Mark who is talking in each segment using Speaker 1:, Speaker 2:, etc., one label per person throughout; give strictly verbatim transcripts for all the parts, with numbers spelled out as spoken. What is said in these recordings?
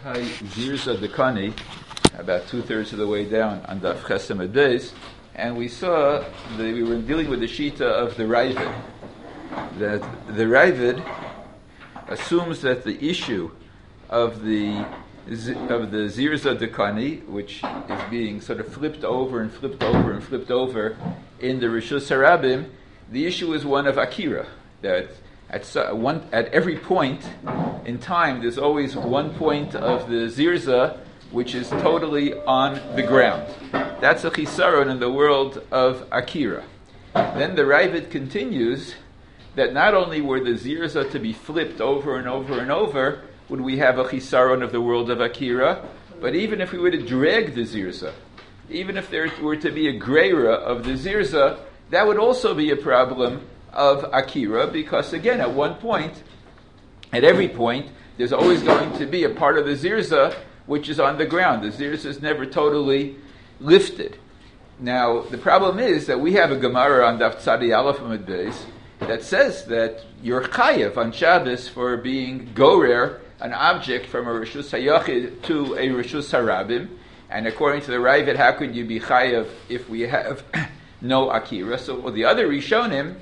Speaker 1: Hi, Zirza Dekani, about two-thirds of the way down on Daf Chesem Adays, and we saw that we were dealing with the Shita of the Ravid. That the Ravid assumes that the issue of the of the Zirza Dekani, which is being sort of flipped over and flipped over and flipped over in the Rishus Harabim, the issue is one of Akira. That at one at every point in time, there's always one point of the Zirza which is totally on the ground. That's a chisaron in the world of Akira. Then the Ravid continues that not only were the Zirza to be flipped over and over and over, would we have a chisaron of the world of Akira, but even if we were to drag the Zirza, even if there were to be a greira of the Zirza, that would also be a problem of Akira, because again, at one point, at every point, there's always going to be a part of the Zirza which is on the ground. The Zirza is never totally lifted. Now, the problem is that we have a Gemara on Daf Tzadi Aleph Amud Beis that says that you're chayev on Shabbos for being gorer, an object from a Rishus Hayachid to a Rishus Harabim, and according to the Ravid, how could you be chayev if we have no Akira? So the other Rishonim,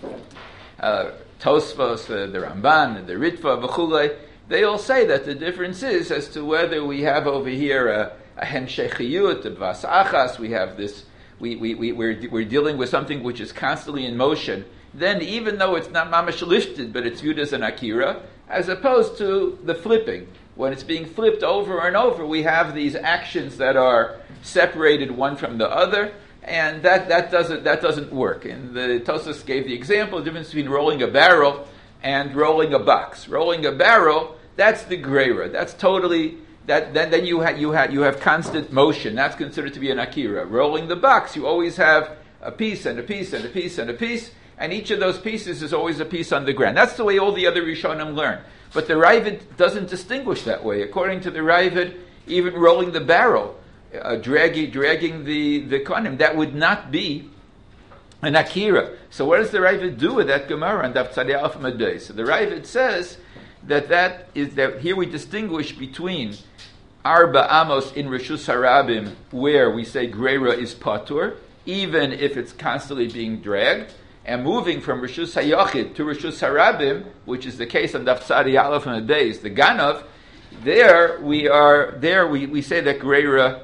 Speaker 1: uh, Tosfos, uh, the Ramban, the Ritva, V'chulei, they all say that the difference is as to whether we have over here a, a henshechiyut, a vas achas, we have this, we, we, we, we're, we're dealing with something which is constantly in motion, then even though it's not mamash lifted, but it's viewed as an Akira, as opposed to the flipping. When it's being flipped over and over, we have these actions that are separated one from the other, and that, that doesn't that doesn't work. And the Tosas gave the example, the difference between rolling a barrel and rolling a box. Rolling a barrel, that's the greira. That's totally that. Then then you have you have you have constant motion. That's considered to be an Akira. Rolling the box, you always have a piece and a piece and a piece and a piece, and each of those pieces is always a piece on the ground. That's the way all the other Rishonim learn. But the Ravid doesn't distinguish that way. According to the Ravid, even rolling the barrel, Uh, dragging, dragging the, the konim, that would not be an Akira. So what does the Ravid do with that Gemara on Daf Tzadi Aleph Amud Beis? So the Ravid says that that is that here we distinguish between Arba Amos in Rishus Harabim, where we say Greira is patur, even if it's constantly being dragged, and moving from Rishus Hayachid to Rishus Harabim, which is the case on Daf Tzadi Aleph Amud Beis, the Ganav, there we are, there we, we say that Greira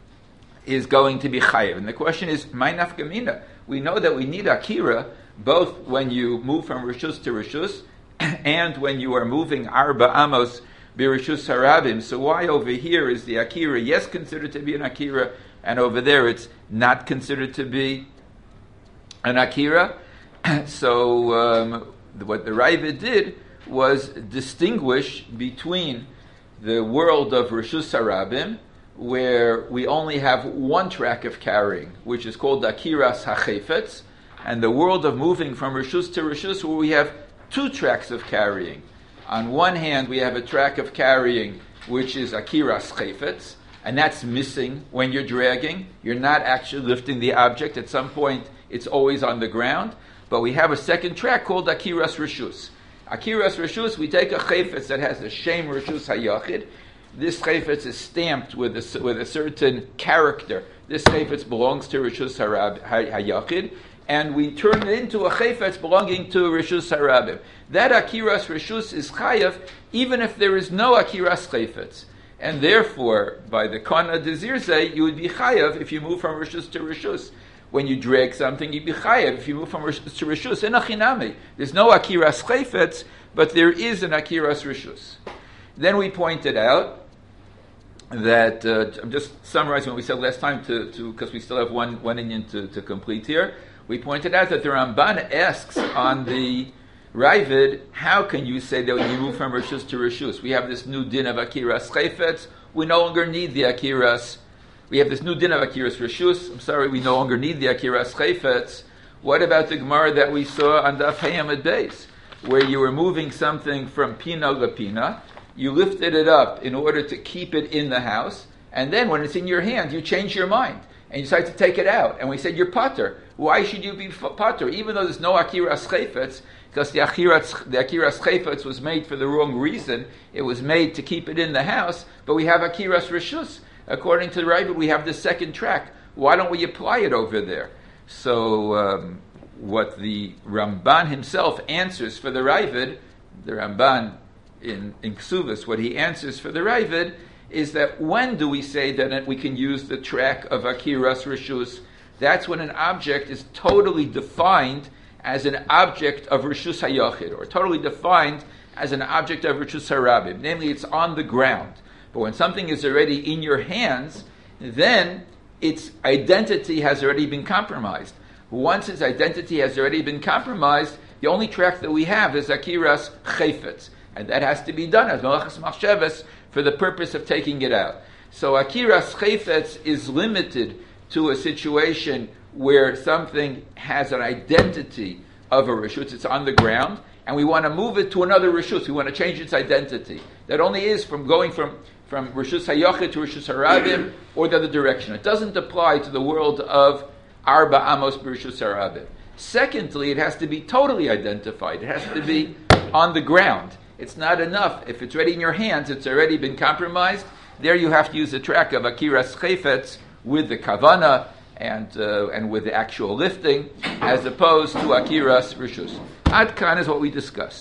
Speaker 1: is going to be chayiv. And the question is, my nafkamina. We know that we need Akira, both when you move from Rishus to Rishus, and when you are moving Arba Amos Birishus Harabim. So why over here is the Akira, yes, considered to be an Akira, and over there it's not considered to be an Akira? So um, what the Ravid did was distinguish between the world of Rishus Harabim, where we only have one track of carrying, which is called Akiras HaChefetz, and the world of moving from Rishus to Rishus, where we have two tracks of carrying. On one hand, we have a track of carrying, which is Akiras Chefetz, and that's missing when you're dragging. You're not actually lifting the object. At some point, it's always on the ground. But we have a second track called Akiras Rishus. Akiras Rishus, we take a Chefetz that has a Shem Rishus Hayachid. This chayfetz is stamped with a, with a certain character. This chayfetz belongs to Rishus Hayachid, and we turn it into a chayfetz belonging to Rishus Harabim. That Akiras Rishus is chayav, even if there is no Akiras chayfetz. And therefore, by the Kana de Zirze, you would be chayav if you move from Rishus to Rishus. When you drag something, you'd be chayav if you move from Rishus to Rishus. In Achinami, there's no Akiras chayfetz, but there is an Akiras Rishus. Then we pointed out that, uh, I'm just summarizing what we said last time to because we still have one, one inyan to, to complete here. We pointed out that the Ramban asks on the Ravid, how can you say that when you move from Rishus to Rishus? We have this new din of Akiras Chefetz, we no longer need the Akiras. We have this new din of Akiras Rishus, I'm sorry, we no longer need the Akiras Chefetz. What about the Gemara that we saw on Daf Hey Amud Beis, where you were moving something from Pina to Pina, you lifted it up in order to keep it in the house, and then when it's in your hand, you change your mind, and you decide to take it out. And we said, you're pater. Why should you be patur? Even though there's no akiras chayfetz, because the akiras the akiras chayfetz was made for the wrong reason. It was made to keep it in the house, but we have akiras reshus. According to the Ravid, we have the second track. Why don't we apply it over there? So um, what the Ramban himself answers for the Ravid, the Ramban in, in Ksuvas, what he answers for the Ravid is that when do we say that we can use the track of akiras reshus? That's when an object is totally defined as an object of reshus hayachid, or totally defined as an object of reshus harabim. Namely, it's on the ground. But when something is already in your hands, then its identity has already been compromised. Once its identity has already been compromised, the only track that we have is akiras chayfetz, and that has to be done as malachas machshavas for the purpose of taking it out. So akiras chayfetz is limited to a situation where something has an identity of a reshus, it's on the ground, and we want to move it to another reshus, we want to change its identity. That only is from going from from Reshus Hayachid to Reshus Harabim, or the other direction. It doesn't apply to the world of Arba Amos B'Reshus Harabim. Secondly, it has to be totally identified. It has to be on the ground. It's not enough. If it's already in your hands, it's already been compromised. There you have to use the track of Akiras Chayfetz with the Kavana and uh, and with the actual lifting, as opposed to Akiras Reshus. Ad Kan is what we discussed.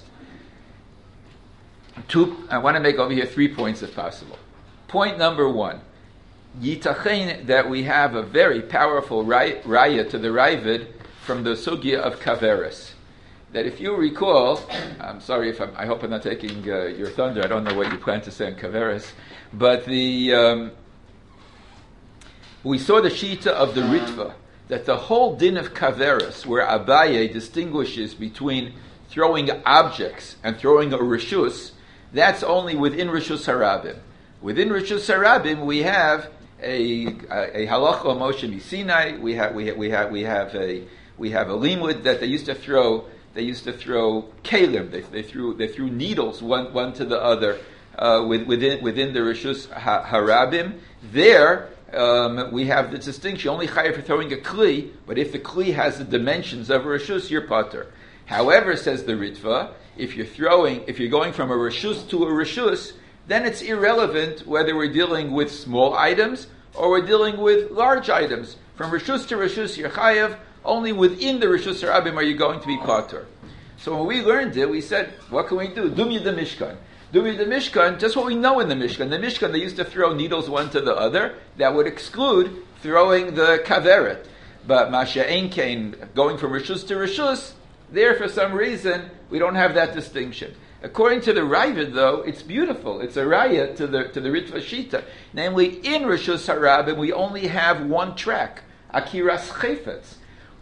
Speaker 1: Two, I want to make over here three points if possible. Point number one, Yitachein, that we have a very powerful raya to the Ravid from the sugya of Kaveris. That if you recall, I'm sorry if I'm, I hope I'm not taking uh, your thunder, I don't know what you plan to say on Kaveris, but the um, we saw the Shita of the Ritva, that the whole din of Kaveris, where Abaye distinguishes between throwing objects and throwing a Reshus, that's only within Reshus Harabim. Within Reshus Harabim, we have a a, a halacha of Moshe Misinai. We have we have we have we have a we have a limud that they used to throw. They used to throw kalim. They, they threw they threw needles one one to the other uh, with, within within the Reshus Harabim. There um, we have the distinction. Only chayav for throwing a kli, but if the kli has the dimensions of a Reshus, you're patur. However, says the Ritva, if you're throwing, if you're going from a reshus to a reshus, then it's irrelevant whether we're dealing with small items or we're dealing with large items. From reshus to reshus, you're chayav. Only within the reshus harabim are you going to be patur. So when we learned it, we said, what can we do? Dumya the Mishkan. Dumya the Mishkan, just what we know in the Mishkan. The Mishkan, they used to throw needles one to the other. That would exclude throwing the kaveret. But Masha Ein Kain, going from reshus to reshus, there, for some reason, we don't have that distinction. According to the Ravid, though, it's beautiful. It's a raya to the to the Ritva Shita. Namely, in Reshus Harabim, we only have one track, Akiras Chayfetz.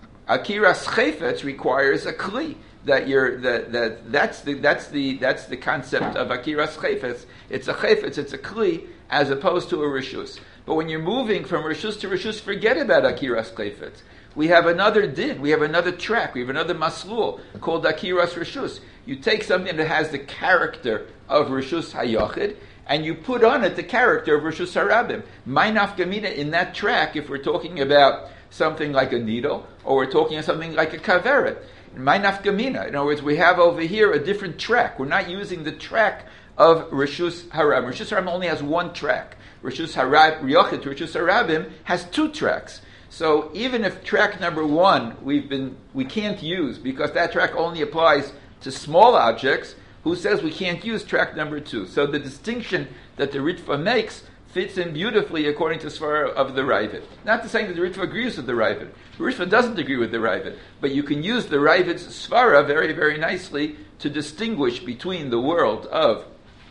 Speaker 1: Akiras Chayfetz requires a kli. That you're that that that's the that's the that's the concept of Akiras Chayfetz. It's a Chayfetz, it's a kli, as opposed to a Reshus. But when you're moving from Reshus to Reshus, forget about Akiras Chayfetz. We have another din, we have another track, we have another maslul called Akiras Reshus. You take something that has the character of Reshus Hayachid, and you put on it the character of Reshus Harabim. My nafkamina in that track, if we're talking about something like a needle, or we're talking about something like a kaveret. My nafkamina, in other words, we have over here a different track. We're not using the track of Reshus Harabim. Reshus Harabim only has one track. Reshus Hayachid to Reshus Harabim has two tracks. So even if track number one we've been we can't use because that track only applies to small objects, who says we can't use track number two? So the distinction that the Ritva makes fits in beautifully according to Svara of the Ravid. Not to say that the Ritva agrees with the Ravid. The Ritva doesn't agree with the Ravid, but you can use the Ravid's Svara very, very nicely to distinguish between the world of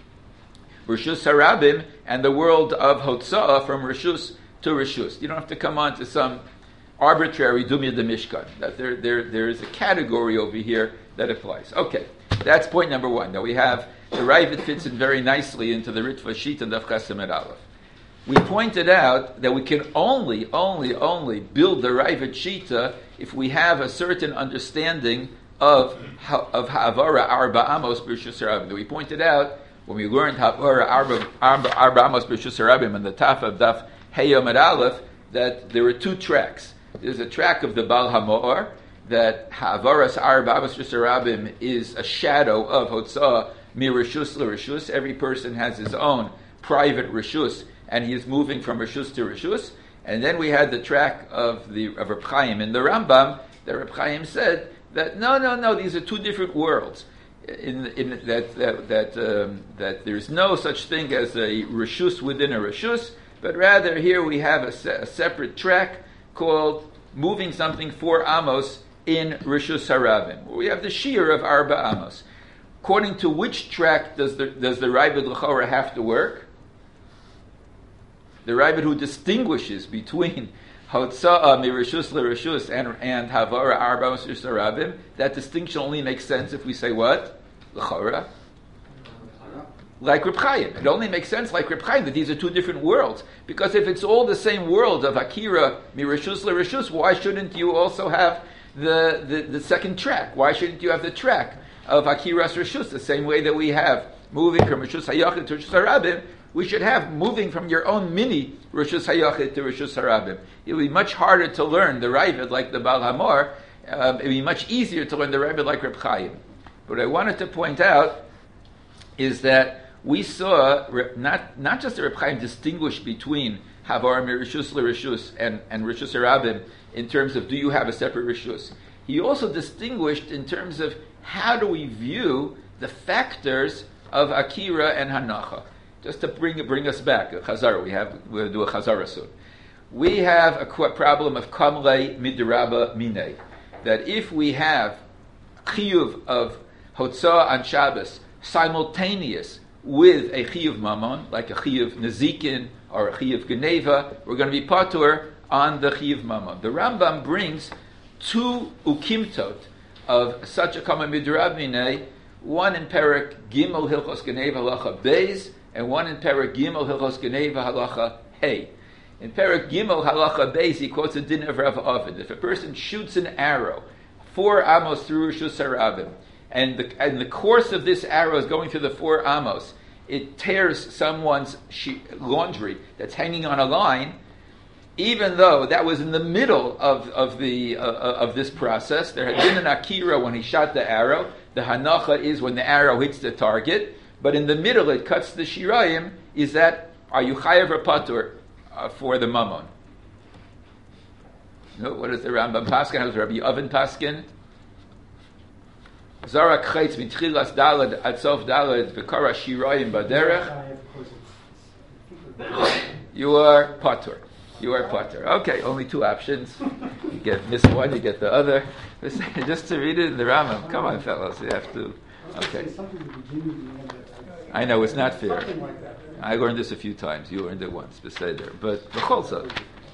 Speaker 1: Reshus Harabim and the world of Hotza'ah from Reshus to Reshus. You don't have to come on to some arbitrary Dumya de Mishkan. That there, there, there is a category over here that applies. Okay, that's point number one. Now we have the Ravid fits in very nicely into the Ritva Shita and Daf Chesem et Aleph. We pointed out that we can only, only, only build the Ravid Shita if we have a certain understanding of of Havara Arba Amos B'Reshus Harabim. We pointed out when we learned Havara Arba Arba Amos B'Reshus Harabim and the Taf of Daf Hey Yom et Aleph, that there were two tracks. There's a track of the Baal HaMa'or that Ha'avaras Arba Amos Rabim is a shadow of Hotzah Mirishus LeRishus. Every person has his own private Rishus, and he is moving from Rishus to Rishus. And then we had the track of the of Reb Chaim in the Rambam. That Reb Chaim said that no, no, no, these are two different worlds. In, in that that that um, that there's no such thing as a Rishus within a Rishus, but rather here we have a, se- a separate track called moving something for Amos in Rishus Harabim. We have the Shir of Arba Amos. According to which track does the does the Ravid L'chora have to work? The Ravid who distinguishes between Hotza'a Mirishus LeRishus and and Havara Arba Amos Rishus Harabim. That distinction only makes sense if we say what? L'chora. Like Reb Chaim. It only makes sense like Reb Chaim that these are two different worlds. Because if it's all the same world of Akira Mirishus LeRishus, why shouldn't you also have the, the, the second track? Why shouldn't you have the track of Akira's Rishus, the same way that we have moving from Rishus Hayachid to Rishus Harabim? We should have moving from your own mini Rishus Hayachid to Rishus Harabim. It would be much harder to learn the Ravid like the Baal HaMa'or. Um, it would be much easier to learn the Ravid like Reb Chaim. What I wanted to point out is that we saw not not just the Reb Chaim distinguish between Havar Mirishus LeRishus and, and Rishus Harabim in terms of do you have a separate Rishus. He also distinguished in terms of how do we view the factors of Akira and Hanacha. Just to bring bring us back, a Chazara, we have we'll do a Chazara soon. We have a problem of Kamlei Midraba Minei, that if we have Chiyuv of Hotzah on Shabbos simultaneous with a Chiyuv Mammon, like a Chiyuv Nezikin or a Chiyuv Geneva, we're going to be Patur on the Chiyuv Mammon. The Rambam brings two Ukimtot of such a Kama Midrab Minei, one in Perek Gimel Hilchos Geneva Halacha Beis, and one in Perek Gimel Hilchos Geneva Halacha Hey. In Perek Gimel Halacha Beis, he quotes a din of Rav Ovid. If a person shoots an arrow four amos through Rishus Harabim, and the, and the course of this arrow is going through the four amos, it tears someone's she- laundry that's hanging on a line, even though that was in the middle of of the uh, of this process. There had been an akira when he shot the arrow. The hanacha is when the arrow hits the target, but in the middle it cuts the shirayim. Is that, are you chayav or patur uh, for the mammon? No, what is the Rambam Paskin? How does Rabbi Oven Paskin? Zarak chaytz mitchilas dalad at sof dalad v'kara shirayim baderech. You are patur. You are patur. Okay, only two options. You get miss one, you get the other. Just to read it in the Rambam. Come on, fellas, you have to. Okay. I know it's not fair. I learned this a few times. You learned it once, beseder. But the cholsa.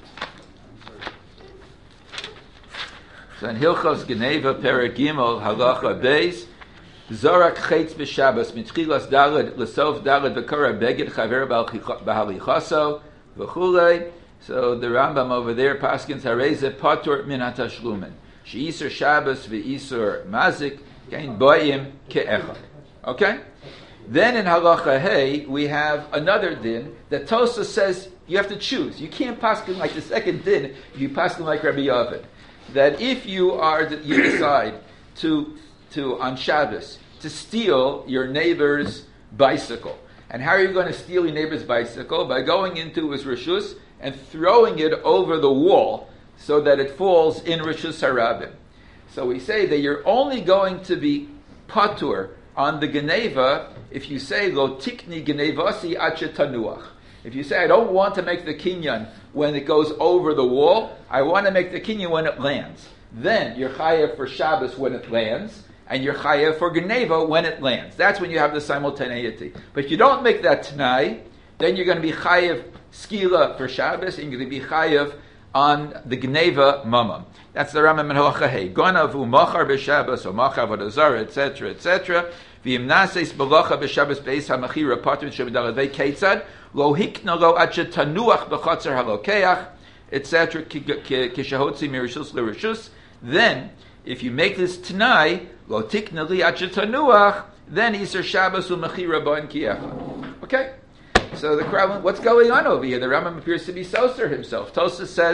Speaker 1: So in Hilchos Geneva Perek Gimel Halacha Beis, Zorak Chetz b'Shabbos mitchilas daled lesof daled v'kara beged chaver b'halichaso v'chulei. So the Rambam over there paskins hareze patur min hatashlumen sheisur Shabbos v'isur mazik kain boyim ke'echad. Okay. Then in Halacha Hey we have another din that Tosa says you have to choose. You can't paskin like the second din. You paskin like Rabbi Yovid. That if you are, you decide to, to on Shabbos, to steal your neighbor's bicycle. And how are you going to steal your neighbor's bicycle? By going into his Rishus and throwing it over the wall so that it falls in Rishus Harabim. So we say that you're only going to be patur on the Geneva if you say, Lo tikni genevasi ache tanuach. If you say, I don't want to make the kinyan when it goes over the wall, I want to make the kinyan when it lands. Then you're chayav for Shabbos when it lands, and you're chayav for Geneva when it lands. That's when you have the simultaneity. But if you don't make that t'nai, then you're going to be chayav skila for Shabbos, and you're going to be chayav on the Geneva mamam. That's the Rambam in Halacha Hey. Gonav u'machar b'Shabbos, or machar v'dazara, et cetera, et cetera. V'imnaseis b'locha b'Shabbos b'eis ha'machira patrin sheb'daladvei keitzad, lo hikna lo ad shetanuach b'chotzer halokeach, et cetera, kishahotzi mirishus l'rishus. Then, if you make this t'nai, lo tikna li ad shetanuach, then Isser Shabbos u'machira bo'en kiyecha. Okay? So the problem, what's going on over here? The Rambam appears to be Soser himself. Tosas says,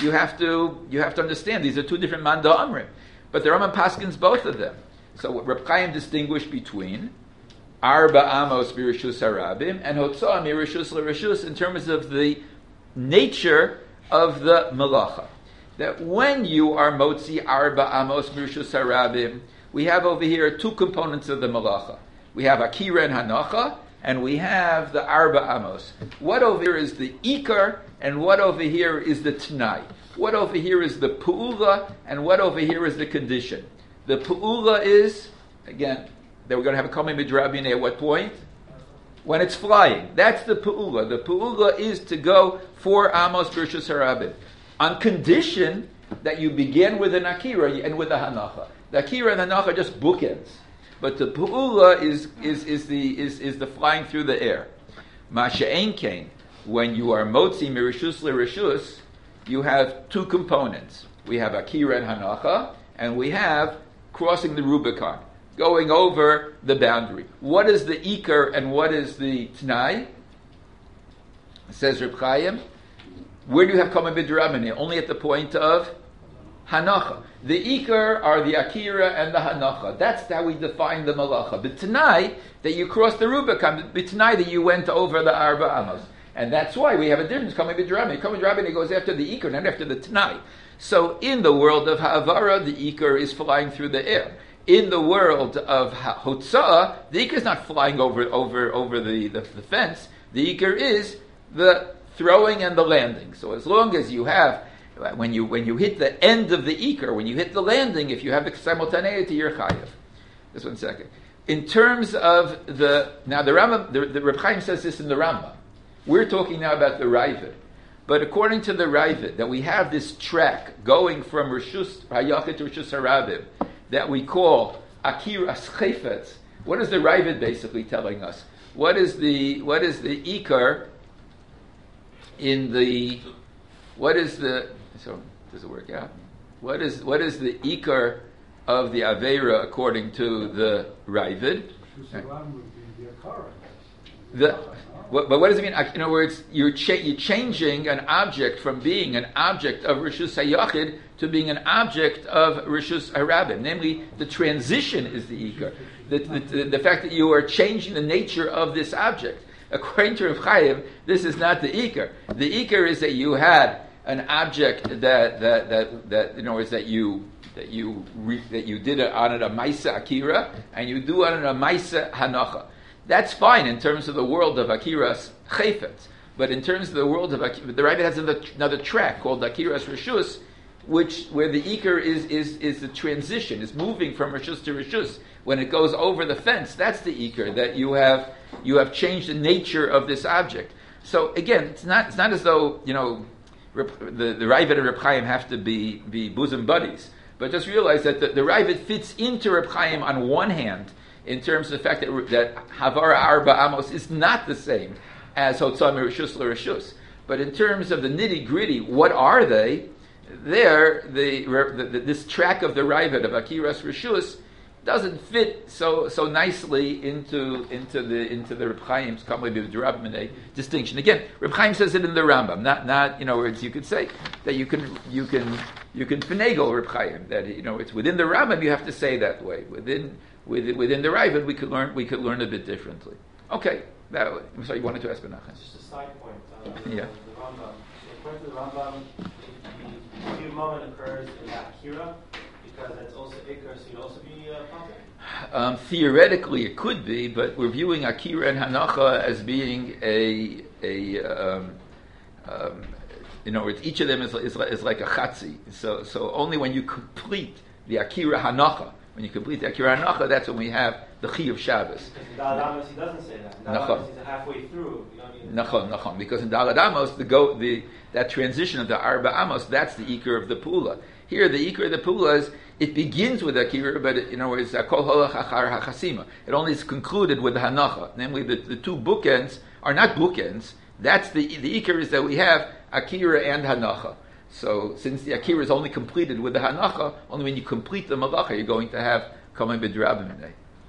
Speaker 1: you have to you have to understand these are two different manda amrim, but the Rambam paskins both of them. So what Reb Chaim distinguished between Arba Amos Birishus Harabim and Hotzah Mirishus L'Rishus in terms of the nature of the malacha. That when you are Motzi Arba Amos Birishus Harabim, we have over here two components of the malacha. We have Akira and Hanacha, and we have the Arba Amos. What over here is the Ikar, and what over here is the T'nai. What over here is the Pu'ula, and what over here is the condition. The Pu'ula is, again, that we're going to have a Komei Midrabin at what point? When it's flying. That's the Pu'ula. The Pu'ula is to go for Amos Birshus Harabim. On condition that you begin with an Akira and with a Hanacha. The Akira and Hanacha are just bookends. But the Pu'ula is, is, is, the, is, is the flying through the air. Masha'en Kain, when you are Motzi Mirishus L'Rishus, you have two components. We have Akira and Hanacha, and we have crossing the Rubicon, going over the boundary. What is the Iker and what is the T'nai? Says Reb Chaim, where do you have Komei B'Drabbanan? Only at the point of Hanacha. The Iker are the Akira and the Hanacha. That's how we define the Malacha. But T'nai, that you crossed the Rubicon. But T'nai, that you went over the Arba Amos. And that's why we have a difference. Komei B'Drabbanan. Komei B'Drabbanan goes after the Iker, not after the T'nai. So in the world of Ha'avara, the Iker is flying through the air. In the world of Hotzah, the Iker is not flying over over over the, the, the fence. The Iker is the throwing and the landing. So as long as you have, when you when you hit the end of the Iker, when you hit the landing, if you have the simultaneity, you're chayav. Just one second. In terms of the, now the Rambam, the, the Reb Chaim says this in the Rambam. We're talking now about the Ravid. But according to the Ravid, that we have this track going from Rishus Hayachid to Rishus Harabim that we call Akira Chayfetz. What is the Ravid basically telling us? What is the what is the Ikar in the what is the so does it work out? What is what is the Ikar of the Aveira according to the Ravid? The What, but what does it mean? In other words, you're, cha- you're changing an object from being an object of Rishus HaYachid to being an object of Rishus HaRabim. Namely, the transition is the Ikar. The, the, the, the fact that you are changing the nature of this object. According to Rav Chaim, this is not the Ikar. The Ikar is that you had an object that, that, that, that in other words, that you that you re, that you did it on a Maisa Akira, and you do it on a Maisa Hanacha. That's fine in terms of the world of Akiras Chayfetz. But in terms of the world of Akira, the Ravid has another, another track called Akiras Rishus, which where the Iker is, is, is the transition, is moving from Rishus to Rishus. When it goes over the fence, that's the Iker, that you have you have changed the nature of this object. So again, it's not it's not as though, you know, the, the Ravid and Reb Chaim have to be, be bosom buddies. But just realize that the, the Ravid fits into Reb Chaim on one hand, in terms of the fact that, that Havara Arba Amos is not the same as Hotzah Mirishus L'Rishus. But in terms of the nitty gritty, what are they? There, the, the, the, this track of the Ravid of Akiras Rishus doesn't fit so so nicely into into the into the Reb Chaim's Komei B'Drabbanan distinction. Again, Reb Chaim says it in the Rambam, not not you know words you could say that you can you can you can finagle Reb Chaim, that you know it's within the Rambam you have to say that way. Within Within, within the Ravid, we could learn. We could learn a bit differently. Okay, that. I'm sorry. You wanted to ask Menachem.
Speaker 2: Just a side point. Uh,
Speaker 1: yeah.
Speaker 2: The Rambam. According to the Rambam, the few moment occurs in the Akira because that's also Iker, so you'd also be uh, prophet.
Speaker 1: Um, theoretically, it could be, but we're viewing Akira and Hanacha as being a a. Um, um, you know, each of them is, is, is like a chatzi. So, so only when you complete the Akira Hanacha. When you complete the Akira Hanacha, that's when we have the Chi of Shabbos.
Speaker 2: Because in Daled Amos he doesn't say that. In Daled Amos he's halfway through.
Speaker 1: Nachon, nachon. Because in Daled Amos, the go the that transition of the Arba Amos, that's the Iker of the Pula. Here, the Iker of the Pula is it begins with Akira, but it, you know it's Kol Holach Achar HaChasima. It only is concluded with the Hanacha. Namely, the, the two bookends are not bookends. That's the the Iker is that we have Akira and Hanacha. So, since the Akira is only completed with the Hanacha, only when you complete the Malacha, you're going to have Komei B'Drabbanan.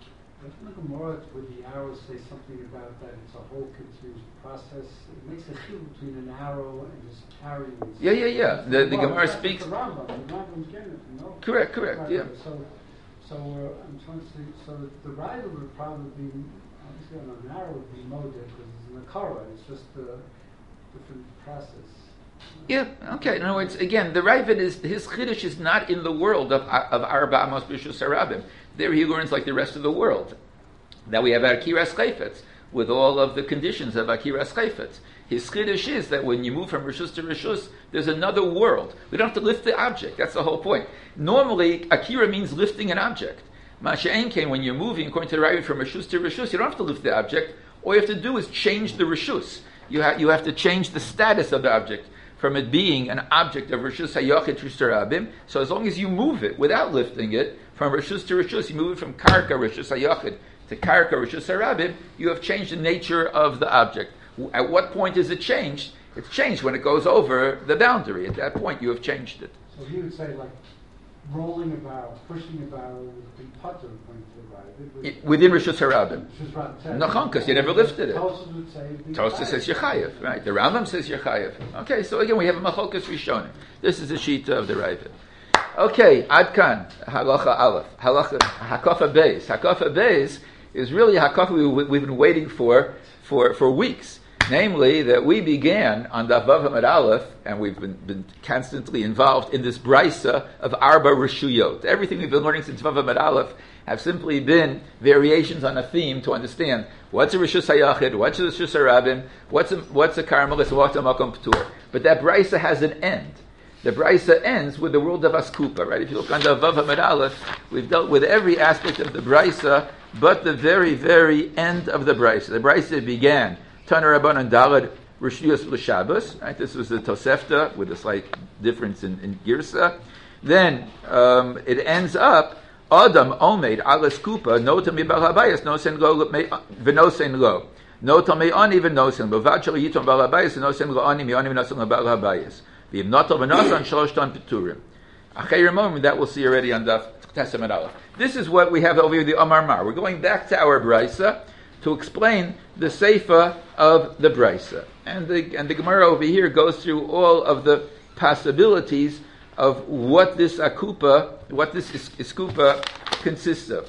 Speaker 3: Doesn't the Gemara with the arrows say something about that? It's a whole continuous process. It makes a difference between an arrow and just carrying.
Speaker 1: Yeah, yeah, yeah. The, the
Speaker 3: well,
Speaker 1: Gemara
Speaker 3: that's
Speaker 1: speaks.
Speaker 3: The Rambam. The Rambam's getting it, you know?
Speaker 1: Correct, correct,
Speaker 3: Right,
Speaker 1: yeah.
Speaker 3: So, so uh, I'm trying to say, so the rider would probably be, obviously on an arrow would be moded because it's in the Korah. It's just a different process.
Speaker 1: Yeah, okay. In other words, again, the Ravid is, his Chiddush is not in the world of, of Arba Amos B'Rishus Harabim. There he learns like the rest of the world. That we have Akiras Chayfetz, with all of the conditions of Akiras Chayfetz. His Chiddush is that when you move from Rishus to Rishus, there's another world. We don't have to lift the object. That's the whole point. Normally, Akira means lifting an object. Masha'en came, when you're moving, according to the Ravid, from Rishus to Rishus, you don't have to lift the object. All you have to do is change the Rishus. You, ha- you have to change the status of the object, from it being an object of Rishus HaYachid to Rishus HaRabim. So as long as you move it without lifting it, from Rishus to Rishus, you move it from Karka Rishus HaYachid to Karka Rishus HaRabim, you have changed the nature of the object. At what point is it changed? It's changed when it goes over the boundary. At that point, you have changed it.
Speaker 3: So he would say, like, rolling a barrel, pushing a barrel would be putter according to the Ravid.
Speaker 1: It- Within Rishus HaRabim.
Speaker 3: Rishus Harabim.
Speaker 1: Nachon, because you never lifted it.
Speaker 3: Tosfos would say it'd be
Speaker 1: Tosfos says Yechayev, right? The Rambam says Yechayev. Okay, so again, we have a Macholkas Rishonim. This is the Shita of the Ravid. Okay, Adkan, Halacha Aleph, Halacha Hakafa Beis. Hakafa Beis is really a Hakafa we, we've been waiting for for, for weeks. Namely, that we began on Daf Vav Amud Aleph, and we've been, been constantly involved in this brisa of Arba Rishuyot. Everything we've been learning since Vav Amud Aleph have simply been variations on a theme to understand what's a Rishus HaYachid, what's a Rishus HaRabim, what's a, what's a Karmelis, what's a Makom P'tur. But that brisa has an end. The brisa ends with the world of Askupa, right? If you look on the Vav Amud Aleph, we've dealt with every aspect of the brisa, but the very, very end of the brisa. The brisa began Taner Rabbanan Dalad Rishuyos L'Shabbos, right? This was the Tosefta with a slight difference in, in Girsa. Then um, it ends up Adam Omeid Alas Kupa Nota Mi Bal Habayis Nosen Lo V'Nosen Lo Nota Me Ani V'Nosen Lo Vachal Yiton Bal Habayis Nosen Lo Ani Mi Ani V'Nosen Lo Bal Habayis V'Im Notal V'Nosan Shalosh Ton Peturim. Achei moment that we'll see already on the Testament Aleph. This is what we have over here, the Amar Mar. We're going back to our brisa to explain the Seifa of the brisa, and the and the Gemara over here goes through all of the possibilities of what this akupa, what this is, iskupa consists of.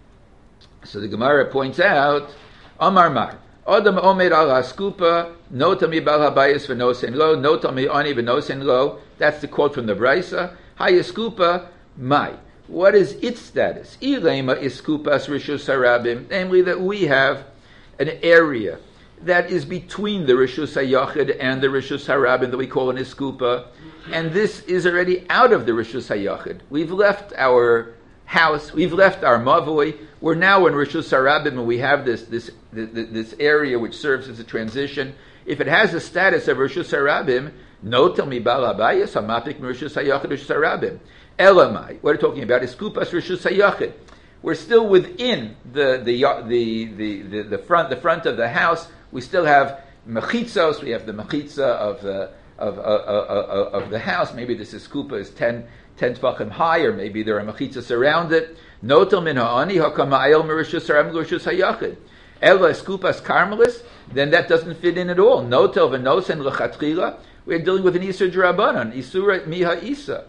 Speaker 1: So the Gemara points out, Amar Mar, Adam Omer al Askupa, Nota mi bal habayis v'nosen lo, Nota mi ani v'nosen lo. That's the quote from the brisa. Hayaskupa mai. What is its status? Ilema iskupas Rishus HaRabim, namely that we have an area that is between the Rishus HaYachid and the Rishus HaRabim that we call an iskupa, and this is already out of the Rishus HaYachid. We've left our house, we've left our mavoi, we're now in Rishus HaRabim, and we have this, this, this, this area which serves as a transition. If it has the status of Rishus HaRabim, no tell me bal habayis hamapik Rishus HaYachid Rishus HaRabim. Elamai, what are we talking about? Is kupas Rishus HaYachid. We're still within the the, the the the the front the front of the house. We still have mechitzos. We have the mechitza of the of uh, uh, uh, of the house. Maybe this is kupa is ten ten tefachim high, or maybe there are mechitzos around it. Notel min ha'ani hakamayel merishus haram Rishus HaYachid. Ela is kupas karmelis. Then that doesn't fit in at all. Notel v'nosen lechatchila. We're dealing with an isur d'Rabbanan, isura miha isa.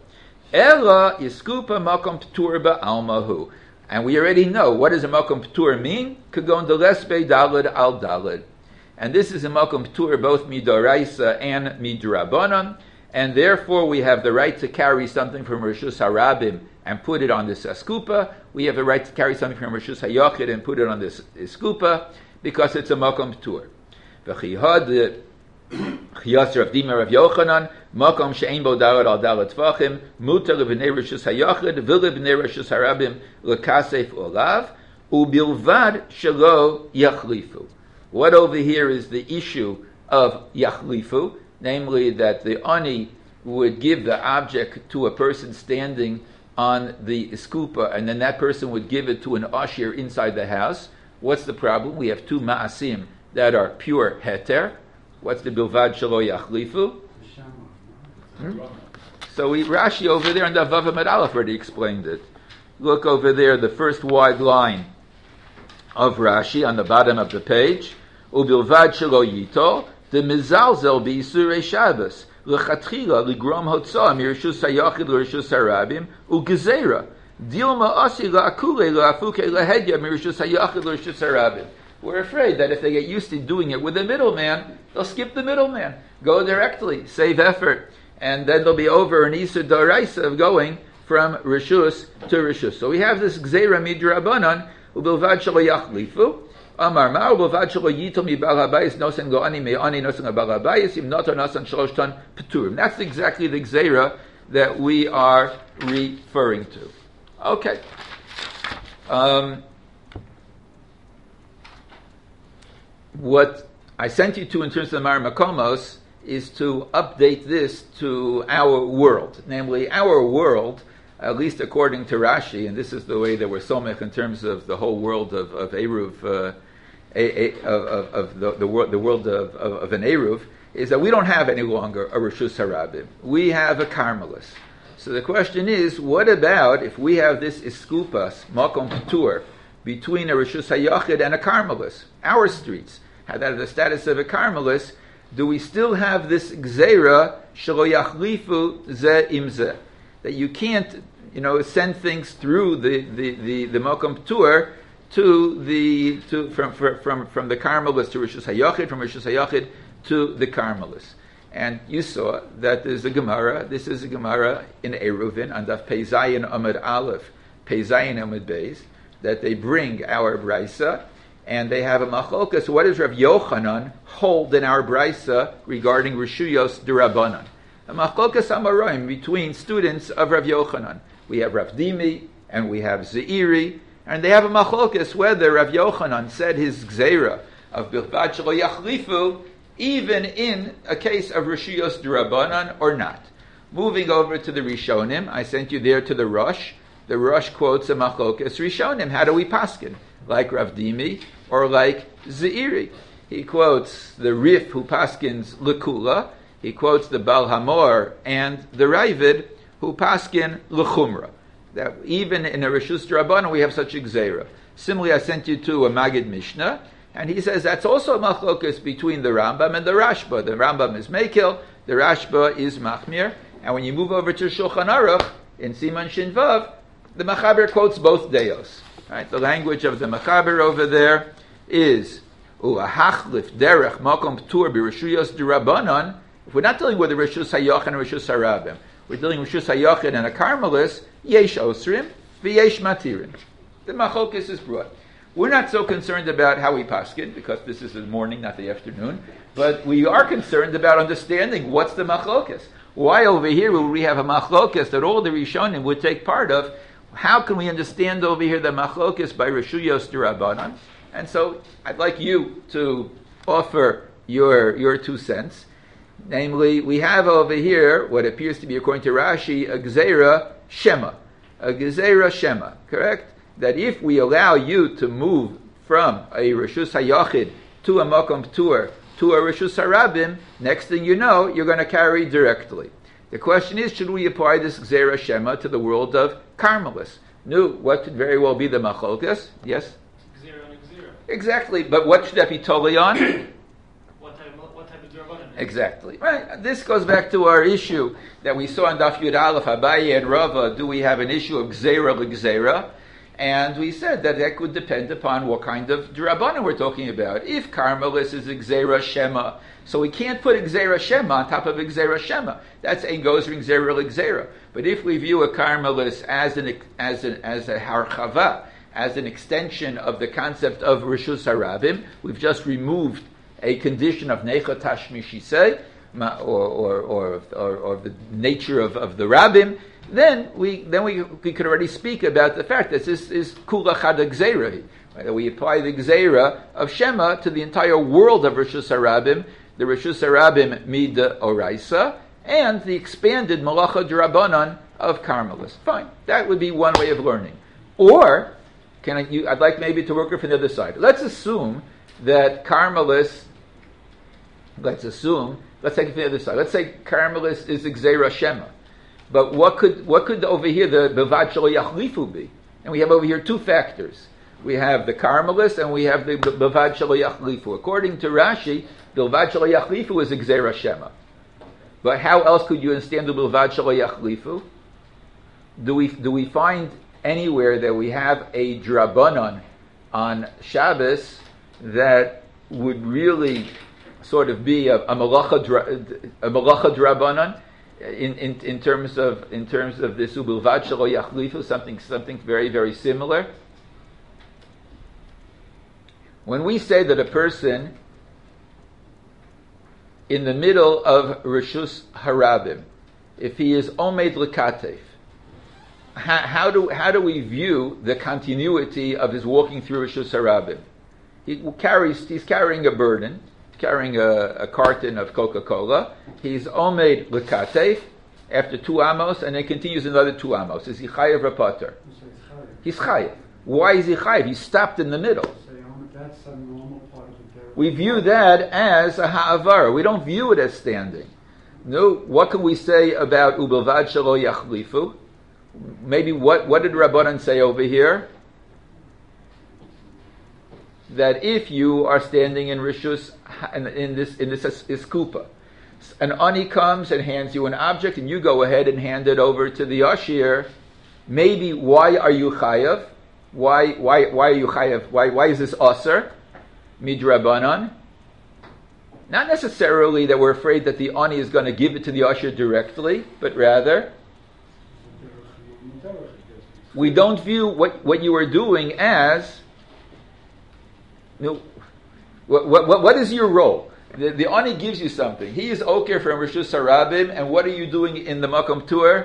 Speaker 1: Ela iskupa makom p'tur ba'almahu. And we already know, what does a makom p'tur mean? Kagon delesbe dalad al dalad. And this is a makom p'tur both midoraisa and midrabanan, and therefore we have the right to carry something from Rishus HaRabim and put it on this askupa. We have the right to carry something from Rishus HaYachid and put it on this askupa, because it's a makom p'tur. V'chihad Chiyasar of Dima Rav Yochanan, Makom she'ein bo dalad al dalad tvachim, mutar l'bnei Rishus HaYachid, v'l'bnei Rishus HaRabim l'kasef olav, ubilvad shelo yachlifu. What over here is the issue of yachlifu, namely that the ani would give the object to a person standing on the iskupa, and then that person would give it to an ashir inside the house. What's the problem? We have two ma'asim that are pure heter. What's the bilvad shelo yachlifu? Hmm? So we, Rashi over there in the Vav Amud Aleph already explained it. Look over there, the first wide line of Rashi on the bottom of the page. Ubilvad shelo yito the mizalzel b'Yisurei Shabbos lechatchila ligrom hotza mirishus hayachid l'rishus harabim ugezera dilma asi la'akule la'afuke la'hedya mirishus hayachid l'rishus harabim. We're afraid that if they get used to doing it with the middleman, they'll skip the middleman, go directly, save effort, and then they'll be over an Isur D'Oraisa of going from Rishus to Rishus. So we have this Gzeira Midrabanan, Ubilvad Shelo Yachlifu, Amar Ma, Ubilvad Shelo Yitom Yibal HaBayis, Nosen Go'ani Me'ani Nosen Abal HaBayis, Im Notar Nosen Shalosh Ton Peturim. That's exactly the Gzeira that we are referring to. Okay. Um... What I sent you to in terms of the Mar Makomos is to update this to our world. Namely, our world, at least according to Rashi, and this is the way that we're somech in terms of the whole world of, of Eruv, uh, a, a, of, of the, the, world, the world of, of, of an Eruv, is that we don't have any longer a Rishus Harabim. We have a Carmelis. So the question is, what about if we have this Iskupas, Makom P'tur, between a Rishus HaYachid and a Carmelis, our streets, how that is the status of a Carmelis, do we still have this Gzeira, Shelo Yachlifu Ze Im Ze, that you can't, you know, send things through the, the, the, the Makom P'tur to the, to, from, from, from the Carmelis to Rishus HaYachid, from Rishus HaYachid to the Carmelis. And you saw that there's a Gemara, this is a Gemara in Eruvin, on Daf Pei Zayin Amud Aleph, Pei Zayin Amud Beis, that they bring our Braisa, and they have a machlokas. What does Rav Yochanan hold in our Braisa regarding Rishuyos D'Rabbanan? A machlokas amaroim between students of Rav Yochanan. We have Rav Dimi, and we have Zeiri, and they have a machlokas whether Rav Yochanan said his Gzeira of Bilvad Shelo Yachlifu, even in a case of Rishuyos D'Rabbanan or not. Moving over to the Rishonim, I sent you there to the Rosh. The Rosh quotes a machlokas Rishonim. How do we paskin? Like Rav Dimi or like Zeiri. He quotes the Rif who paskins Lekula. He quotes the Bal Hamor and the Ravid who paskin Lechumra. That even in a Rishus D'Rabbanan we have such a Gzeira. Similarly, I sent you to a Magid Mishnah, and he says that's also a machlokas between the Rambam and the Rashba. The Rambam is Mekil, the Rashba is Machmir, and when you move over to Shulchan Aruch in Siman Shin Vav, the Mechaber quotes both Deos. Right? The language of the Mechaber over there is U'ahachlif derech makom p'tur b'rishuyos d'Rabbanan. If we're not dealing with the Rishus HaYachid and Rishus HaRabim, we're dealing with Rishus HaYachid and a Carmelis, yesh osrim v'yesh matirin. The Machlokes is brought. We're not so concerned about how we paskin, because this is the morning, not the afternoon, but we are concerned about understanding what's the Machlokes. Why over here would we have a Machlokes that all the Rishonim would take part of? How can we understand over here the Machlokes by Rishuyos D'Rabbanan? And so I'd like you to offer your your two cents. Namely, we have over here what appears to be, according to Rashi, a Gzeira Shema. A Gzeira Shema, correct? That if we allow you to move from a Rishus HaYachid to a Makom P'tur to a Rishus HaRabim, next thing you know, you're going to carry directly. The question is, should we apply this Gzeira Shema to the world of Carmelis? No, what could very well be the Machlokes? Yes?
Speaker 2: Gzeira and Gzeira.
Speaker 1: Exactly, but what should that be totally on?
Speaker 2: What type, what type of D'Rabbanan?
Speaker 1: Exactly. Right. This goes back to our issue that we saw in Daf Yud Aleph, Abaye and Rava. Do we have an issue of Gzeira l'Gzeira? And we said that that could depend upon what kind of D'Rabbanan we're talking about. If Carmelis is a Gzeira Shema, so we can't put a Gzeira Shema on top of a Gzeira Shema. That's a Gozering Gzeira l'Gzeira. But if we view a Carmelis as an as an as a Harchava, as an extension of the concept of Rishus HaRabim, we've just removed a condition of Necha Tashmishisei, or or or or, or the nature of, of the Rabbim. Then we then we we could already speak about the fact that this is Kula Chada Gzeira. Right? That we apply the Gzeira of Shema to the entire world of Rishus HaRabim, the Rishus HaRabim Mida Oraisa, and the expanded Malacha D'Rabbanan of Carmelis. Fine, that would be one way of learning. Or can I, you, I'd like maybe to work it from the other side. Let's assume that Carmelis. Let's assume. Let's take it from the other side. Let's say Carmelis is Gzeira Shema. But what could what could over here the Bevad Shelo Yachlifu be? And we have over here two factors. We have the Carmelists and we have the Bilvad Shelo Yachlifu. According to Rashi, Bilvad Shelo Yachlifu is a Gzeira Shema. But how else could you understand the Bilvad Shelo Yachlifu? Do we do we find anywhere that we have a drabanan on Shabbos that would really sort of be a, a malacha dra, a malacha drabanan in, in in terms of in terms of this ubilvad shelo yachlifu, something something very very similar? When we say that a person in the middle of Rishus Harabim, if he is Omed L'Katev, how, how do how do we view the continuity of his walking through Rishus Harabim? He carries he's carrying a burden, carrying a, a carton of Coca-Cola. He's Omed L'Katev after two amos, and then continues another two amos. Is he Chayev or Pater? He's Chayev. Why is he Chayev? He's stopped in the middle.
Speaker 3: That's a normal part of the
Speaker 1: We view that as a ha'avar. We don't view it as standing. No, what can we say about ubilvad shelo yachlifu? Maybe what, what did Rabbanan say over here? That if you are standing in Rishus, in, in this in this iskupa, an ani comes and hands you an object, and you go ahead and hand it over to the ashir. Maybe why are you chayav? Why why why are you chayav? Why why is this aser? Midrabanan. Not necessarily that we're afraid that the ani is going to give it to the usher directly, but rather we don't view what, what you are doing as, you know, what, what, what is your role? The, the ani gives you something. He is oker from Rishus Harabim, and what are you doing in the Makom Tour?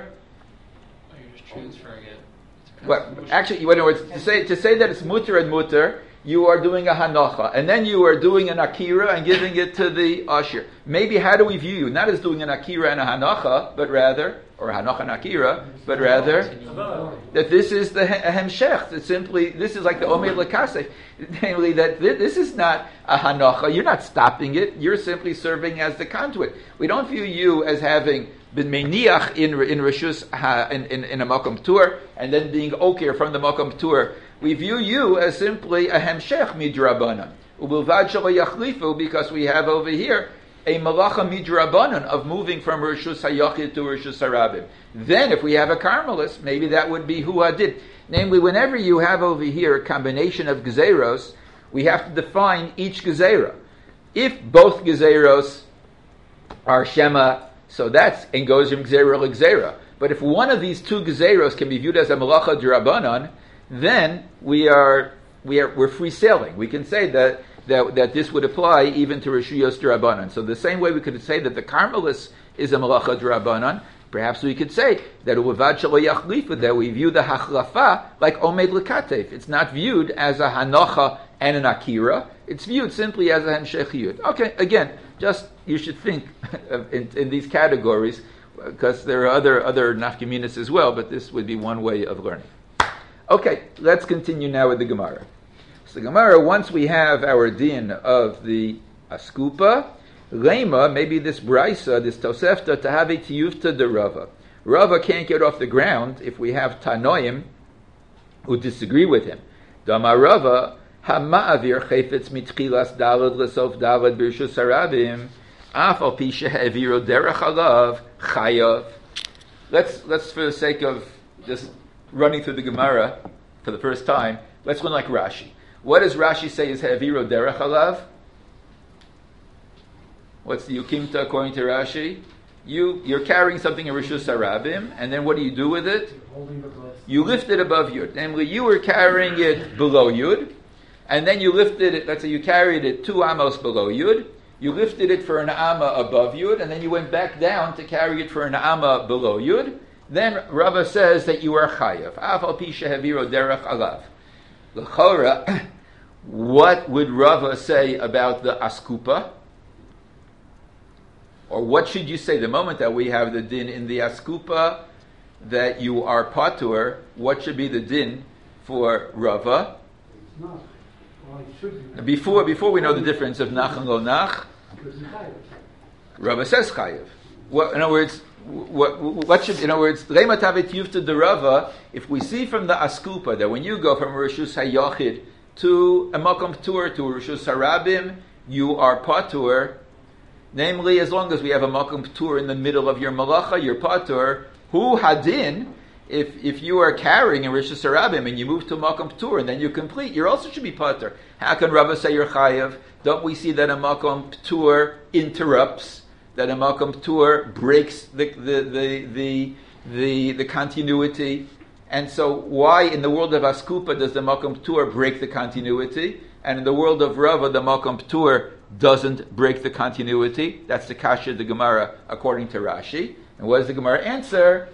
Speaker 4: Oh, you're just transferring it.
Speaker 1: Well, actually, in other words, to say to say that it's mutter and mutter, you are doing a hanocha, and then you are doing an akira and giving it to the usher. Maybe how do we view you? Not as doing an akira and a hanocha, but rather, or hanocha and akira, but rather that this is the hemshech. That simply, this is like the omer lekasef, namely that this is not a hanocha. You're not stopping it. You're simply serving as the conduit. We don't view you as having been meniach in in rishus in, in in a makom tour and then being oker from the makom tour. We view you as simply a hemshech midrabanan ubilvad shelo yachlifu, because we have over here a malacha midrabanan of moving from rishus hayachid to rishus harabim. Then, if we have a Carmelist, maybe that would be who did. Namely, whenever you have over here a combination of gezeros, we have to define each gezerah. If both gezeros are shema, so that's engozim gzera l'gzera. But if one of these two gezeros can be viewed as a malacha d'Rabbanan, then we are we are we're free sailing. We can say that that, that this would apply even to rishuyos d'Rabbanan. So the same way we could say that the Carmelis is a malacha d'Rabbanan, perhaps we could say that uvad shelo yachlifu, that we view the hachlafa like omed l'katev. It's not viewed as a hanocha and an akira. It's viewed simply as a hemshechiyut. Okay, again, just you should think of in, in these categories, because there are other other nafkaminas as well, but this would be one way of learning. Okay, let's continue now with the Gemara. So the Gemara, once we have our din of the askupa, lema, maybe this brisa, this tosefta, to have a tiyufta de Rava. Rava can't get off the ground if we have tanoim who disagree with him. Dama Rava, hama'avir chayfetz mitchilas dalad lesof dalad birshus harabim, af al pi she'aviro derech alav chayav. Let's let's for the sake of just running through the Gemara for the first time, let's run like Rashi. What does Rashi say is Ha'aviro derech alav? What's the Yukimta according to Rashi? You, you're carrying something in Rishus Harabim, and then what do you do with it? You lift it above Yud. Namely, you were carrying it below Yud, and then you lifted it, let's say you carried it two amos below Yud, you lifted it for an amma above Yud, and then you went back down to carry it for an amma below Yud. Then Rava says that you are chayav. Afal pi shehaviro derech alav. L'chora, what would Rava say about the askupa? Or what should you say the moment that we have the din in the askupa that you are patur? What should be the din for Rava?
Speaker 3: It's not. Well, it should be.
Speaker 1: Before before we know the difference of nach and lo nach,
Speaker 3: Because it's chayav.
Speaker 1: Rava says chayav. Well, in other words, what, what should, in other words, Lema Tavit Yufta Derava, if we see from the Askupa that when you go from Rishus HaYachid to a Makom P'tur, to Rishus HaRabim, you are Patur, namely, as long as we have a Makom P'tur in the middle of your Malacha, you're Patur, Hu Hadin, if if you are carrying in Rishus HaRabim and you move to Makom P'tur and then you complete, you also should be Patur. How can Rava say you're Chayav? Don't we see that a Makom P'tur interrupts, that a Makom P'tur breaks the the, the the the the continuity? And so why in the world of Askupa does the Makom P'tur break the continuity? And in the world of Rava, the Makom P'tur doesn't break the continuity? That's the Kasha, the Gemara, according to Rashi. And what does the Gemara answer?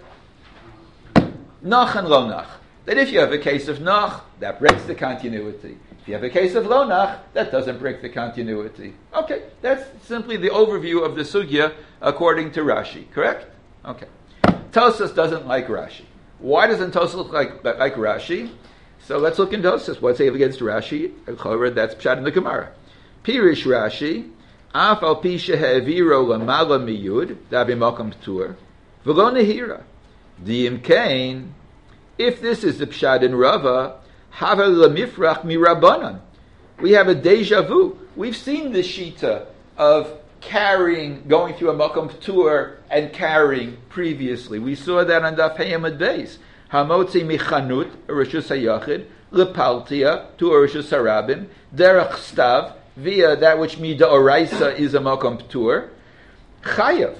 Speaker 1: Nach and lo nach. That if you have a case of nach, that breaks the continuity. If you have a case of lo nach, that doesn't break the continuity. Okay, that's simply the overview of the sugya according to Rashi, correct? Okay. Tosas doesn't like Rashi. Why doesn't Tosas look like, like Rashi? So let's look in Tosas. What's he against Rashi? That's Pshat in the Gemara. Pirish Rashi, Af al pi sheheviro lamala miyud, dabi makom p'tur, v'lo nehira. Diim kain, if this is the Pshat in Rava, hava lemifrach mirabanan. We have a deja vu. We've seen the shita of carrying, going through a makom p'tur and carrying previously. We saw that on Daf Hayamad Beis. Hamotzi michanut, Rishus HaYachid, lepaltia, to Rishus HaRabim, derech stav, via that which mida oraisa is a makom p'tur, chayav.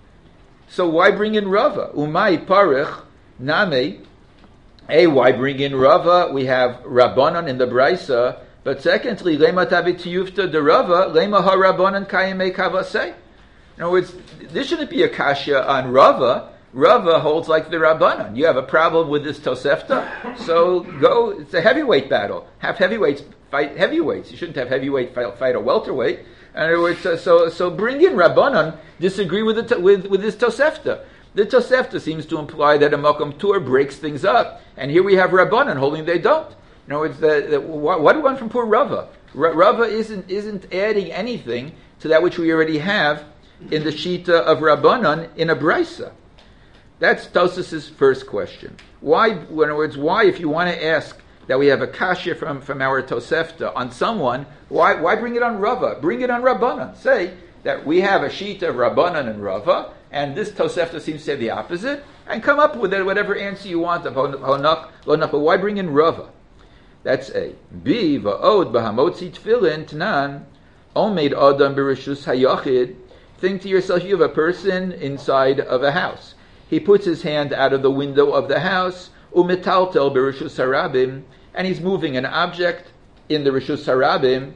Speaker 1: So why bring in Rava? Umay parich name. A, why bring in Rava? We have Rabbanon in the Braisa. But secondly, lema tabit yufta de Rava, lema ha Rabbanon kayimei kavasei. In other words, this shouldn't be a kasha on Rava. Rava holds like the Rabbanon. You have a problem with this Tosefta, so go. It's a heavyweight battle. Have heavyweights fight heavyweights. You shouldn't have heavyweight fight, fight a welterweight. In other words, so so, so bring in Rabbanon. Disagree with the with with this Tosefta. The Tosefta seems to imply that a Makom P'tur breaks things up, and here we have Rabbanon holding they don't. In other words, the, the, what, what do we want from poor Rava? R- Rava isn't isn't adding anything to that which we already have in the Shita of Rabbanon in a Braisa. That's Tosas's first question. Why, in other words, why, if you want to ask that we have a kasha from, from our Tosefta on someone, why why bring it on Rava? Bring it on Rabbanon. Say that we have a Shita of Rabbanon and Rava, and this Tosefta seems to say the opposite, and come up with whatever answer you want of Honach, Lonach, but why bring in Rava? That's A. B. Va'od b'hamotzi tefillin tnan, omeid adam b'rishus hayachid. Think to yourself, you have a person inside of a house. He puts his hand out of the window of the house, umetaltel b'rishus harabim, and he's moving an object in the rishus harabim,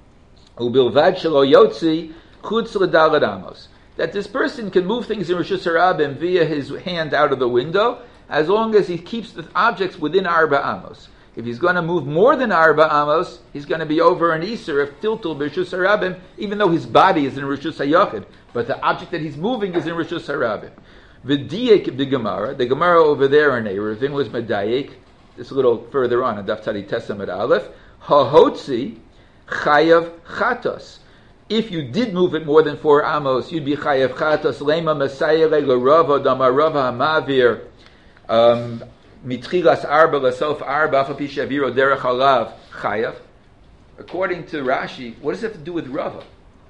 Speaker 1: ubilvad shelo yotzi chutz l'dalad amos. That this person can move things in rishus harabim via his hand out of the window, as long as he keeps the objects within arba amos. If he's going to move more than arba amos, he's going to be over an iser of tiltul b'rishus harabim, even though his body is in rishus hayachid, but the object that he's moving is in rishus harabim. V'diyek the Gemara, the Gemara over there in Eruvin was medayek. This a little further on, in Daf Tzadi Tesam at Aleph. Hahotzi chayav chatos. If you did move it more than four amos, you'd be chayav chatos. Lema masayele l'rava damarava hamavir mitchilas arba lasof arba afapi shaviro derech halav chayav. According to Rashi, what does it have to do with Rava?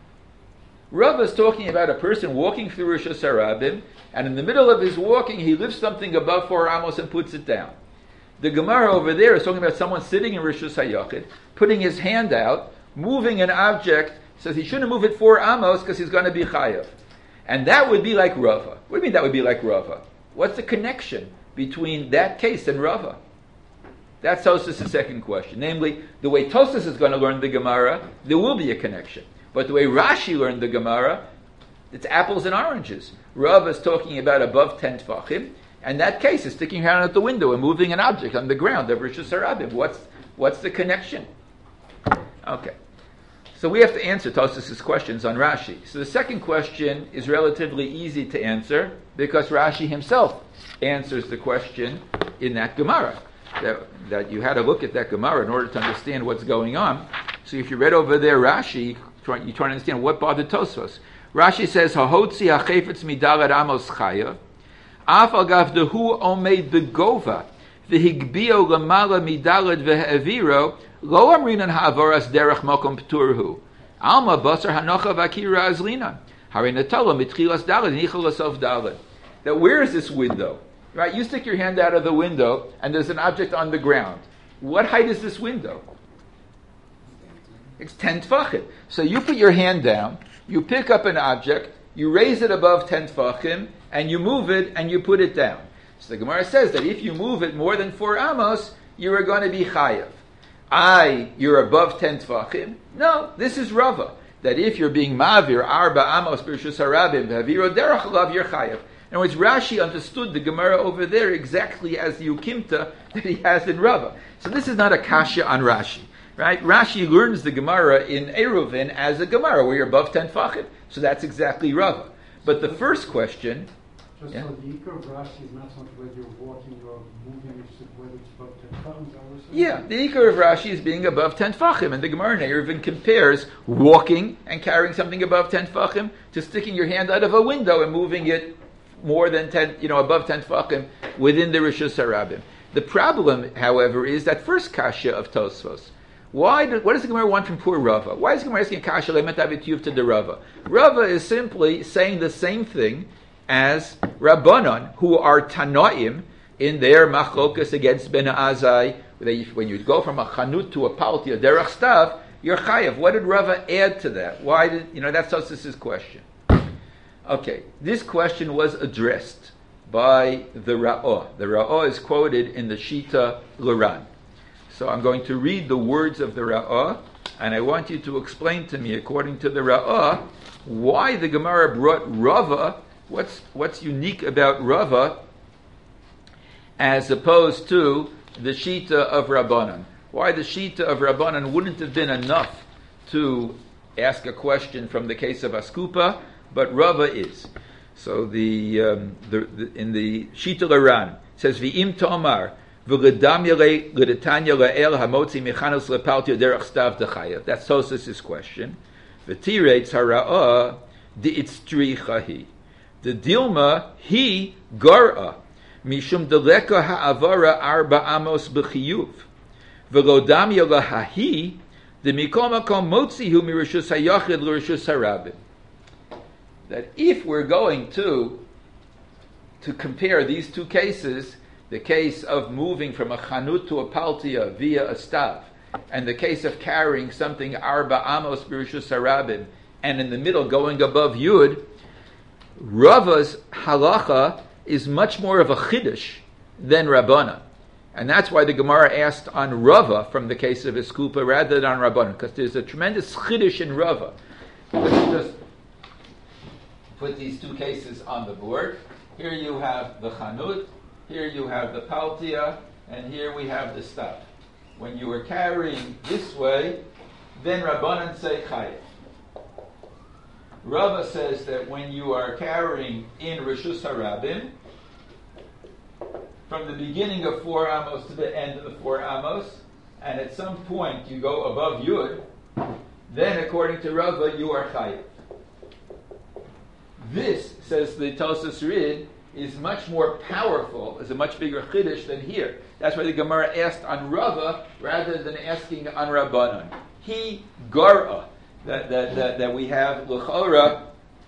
Speaker 1: Rava is talking about a person walking through Rishus HaRabim, and in the middle of his walking, he lifts something above four amos and puts it down. The Gemara over there is talking about someone sitting in Rishus HaYachid, putting his hand out, moving an object, says he shouldn't move it four amos because he's going to be chayav. And that would be like Rava. What do you mean that would be like Rava? What's the connection between that case and Rava? That's Tosas' second question. Namely, the way Tosas is going to learn the Gemara, there will be a connection. But the way Rashi learned the Gemara, it's apples and oranges. Rav is talking about above ten tefachim, and that case is sticking around at the window and moving an object on the ground of Rishus HaRabim. What's what's the connection? Okay, so we have to answer Tosas' questions on Rashi. So the second question is relatively easy to answer because Rashi himself answers the question in that Gemara. That, that you had to look at that Gemara in order to understand what's going on. So if you read over there Rashi, you're trying to understand what bothered Tosfos. Rashi says, "Hahotzi hachefetz midalad amos chayav, af agav dehu omed begova, v'higbio lamala midalad v'he'eviro, lo amrinan ha'avoras derech mokom p'turhu, alma basar hanocha v'akira azlina, hari natala mitchilas dalad nicholas of dalad." That where is this window? Right, you stick your hand out of the window, and there's an object on the ground. What height is this window? It's ten tfachim. So you put your hand down, you pick up an object, you raise it above ten tfachim, and you move it, and you put it down. So the Gemara says that if you move it more than four amos, you are going to be chayav. I, you're above ten tfachim. No, this is Rava. That if you're being mavir, arba amos, b'rishus harabim, v'haviro derech alav, you're chayav. In other words, Rashi understood the Gemara over there exactly as the Ukimta that he has in Rava. So this is not a kasha on Rashi, right? Rashi learns the Gemara in Eruvin as a Gemara where you're above ten tfachim. So that's exactly Rava. But the first question...
Speaker 3: Just
Speaker 1: yeah.
Speaker 3: so the Ikar of Rashi is not something whether you're walking or moving, it's just whether it's above ten tfachim, is that what you're saying?
Speaker 1: Yeah, the Ikar of Rashi is being above ten tfachim, and the Gemara in Eruvin compares walking and carrying something above ten tfachim to sticking your hand out of a window and moving it more than ten, you know, above ten tfachim within the Rishus Harabim. The problem, however, is that first kasha of Tosfos. Why? Do, what does the Gemara want from poor Rava? Why is the Gemara asking kasha lemet avitiyuv to the Rava? Rava is simply saying the same thing as Rabbanon, who are Tanoim in their machlokas against Ben Azai. When you go from a chanut to a palti, a derech stav, you're chayav. What did Rava add to that? Why did you know? That's Tosfos' question. Okay, this question was addressed by the Ra'ah. The Ra'ah is quoted in the Shita Luran. So I'm going to read the words of the Ra'ah, and I want you to explain to me, according to the Ra'ah, why the Gemara brought Rava, what's, what's unique about Rava, as opposed to the Shita of Rabbanan. Why the Shita of Rabbanan wouldn't have been enough to ask a question from the case of Askupa, but Rava is. So the, um, the, the in the Shita Laran says V'im Tomar V'ledam Yale L'Detanya La'el Hamotzi Mechanos Lepalti Derech Stav Dechayev. That's Tosfos' question. V'tireitz Hara'ah Di'itztrichahi. The Dilma He Gar'a Mishum Deleka Ha'avara Arba Amos B'chiyuv V'lodam Yale Hahi the Mikomakom Motzi Hu Mirishus Hayachid L'Rishus Harabim. That if we're going to to compare these two cases, the case of moving from a chanut to a paltia via a stav, and the case of carrying something arba amos b'rishus harabim, and in the middle going above yud, Rava's halacha is much more of a chiddush than Rabbanan. And that's why the Gemara asked on Rava from the case of Eskupa rather than on Rabbanan, because there's a tremendous chiddush in Rava. Let's just put these two cases on the board. Here you have the chanut, here you have the paltia, and here we have the stav. When you are carrying this way, then Rabbanan say chayev. Rava says that when you are carrying in Rishus Harabim, from the beginning of four amos to the end of the four amos, and at some point you go above yud, then according to Rava you are chayev. This, says the Tosfos Rid, is much more powerful, is a much bigger chiddush than here. That's why the Gemara asked on Rava rather than asking on Rabbanan. He gar'a, that, that, that, that we have l'chora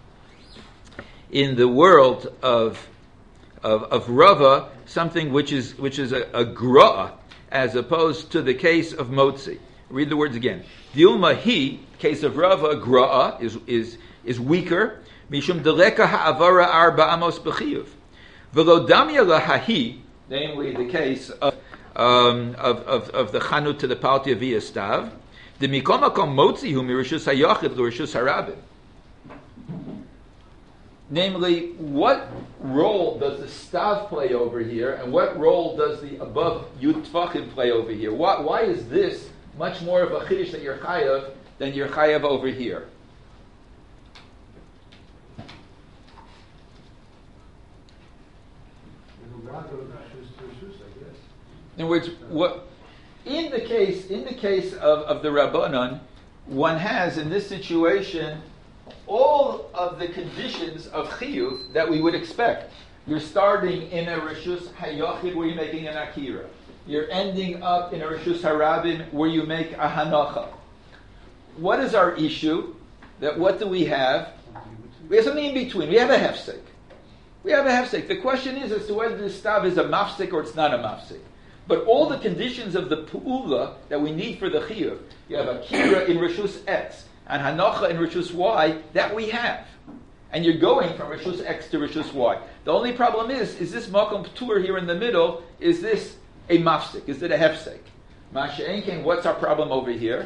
Speaker 1: in the world of, of, of Rava, something which is, which is a, a gra'ah, as opposed to the case of Motzi. Read the words again. Dilma he, case of Rava, gra'ah, is, is, is weaker, Mishum deleka ha'avara arba amos b'chiyuv. V'lo damya lahahi, namely the case of, um, of, of, of the chanut to the paltia via stav, the mikom makom motzi hu mirishus hayachid l'rishus harabim. Namely, what role does the stav play over here, and what role does the above yud tfachim play over here? Why, why is this much more of a chiddush that you're chayav than you're chayav over here? In other words, what in the case in the case of, of the Rabbanon, one has in this situation all of the conditions of chiyuv that we would expect. You're starting in a reshus hayochid where you're making an akira. You're ending up in a reshus harabim where you make a hanacha. What is our issue? That what do we have? We have something in between. We have a hefsek. We have a hefsek. The question is as to whether this stav is a mafsek or it's not a mafsek. But all the conditions of the pu'ula that we need for the chiyuv, you have akira in reshus X and hanacha in reshus Y, that we have. And you're going from reshus X to reshus Y. The only problem is, is this makom p'tur here in the middle, is this a mafsek? Is it a hefsek? Masha'enken, what's our problem over here?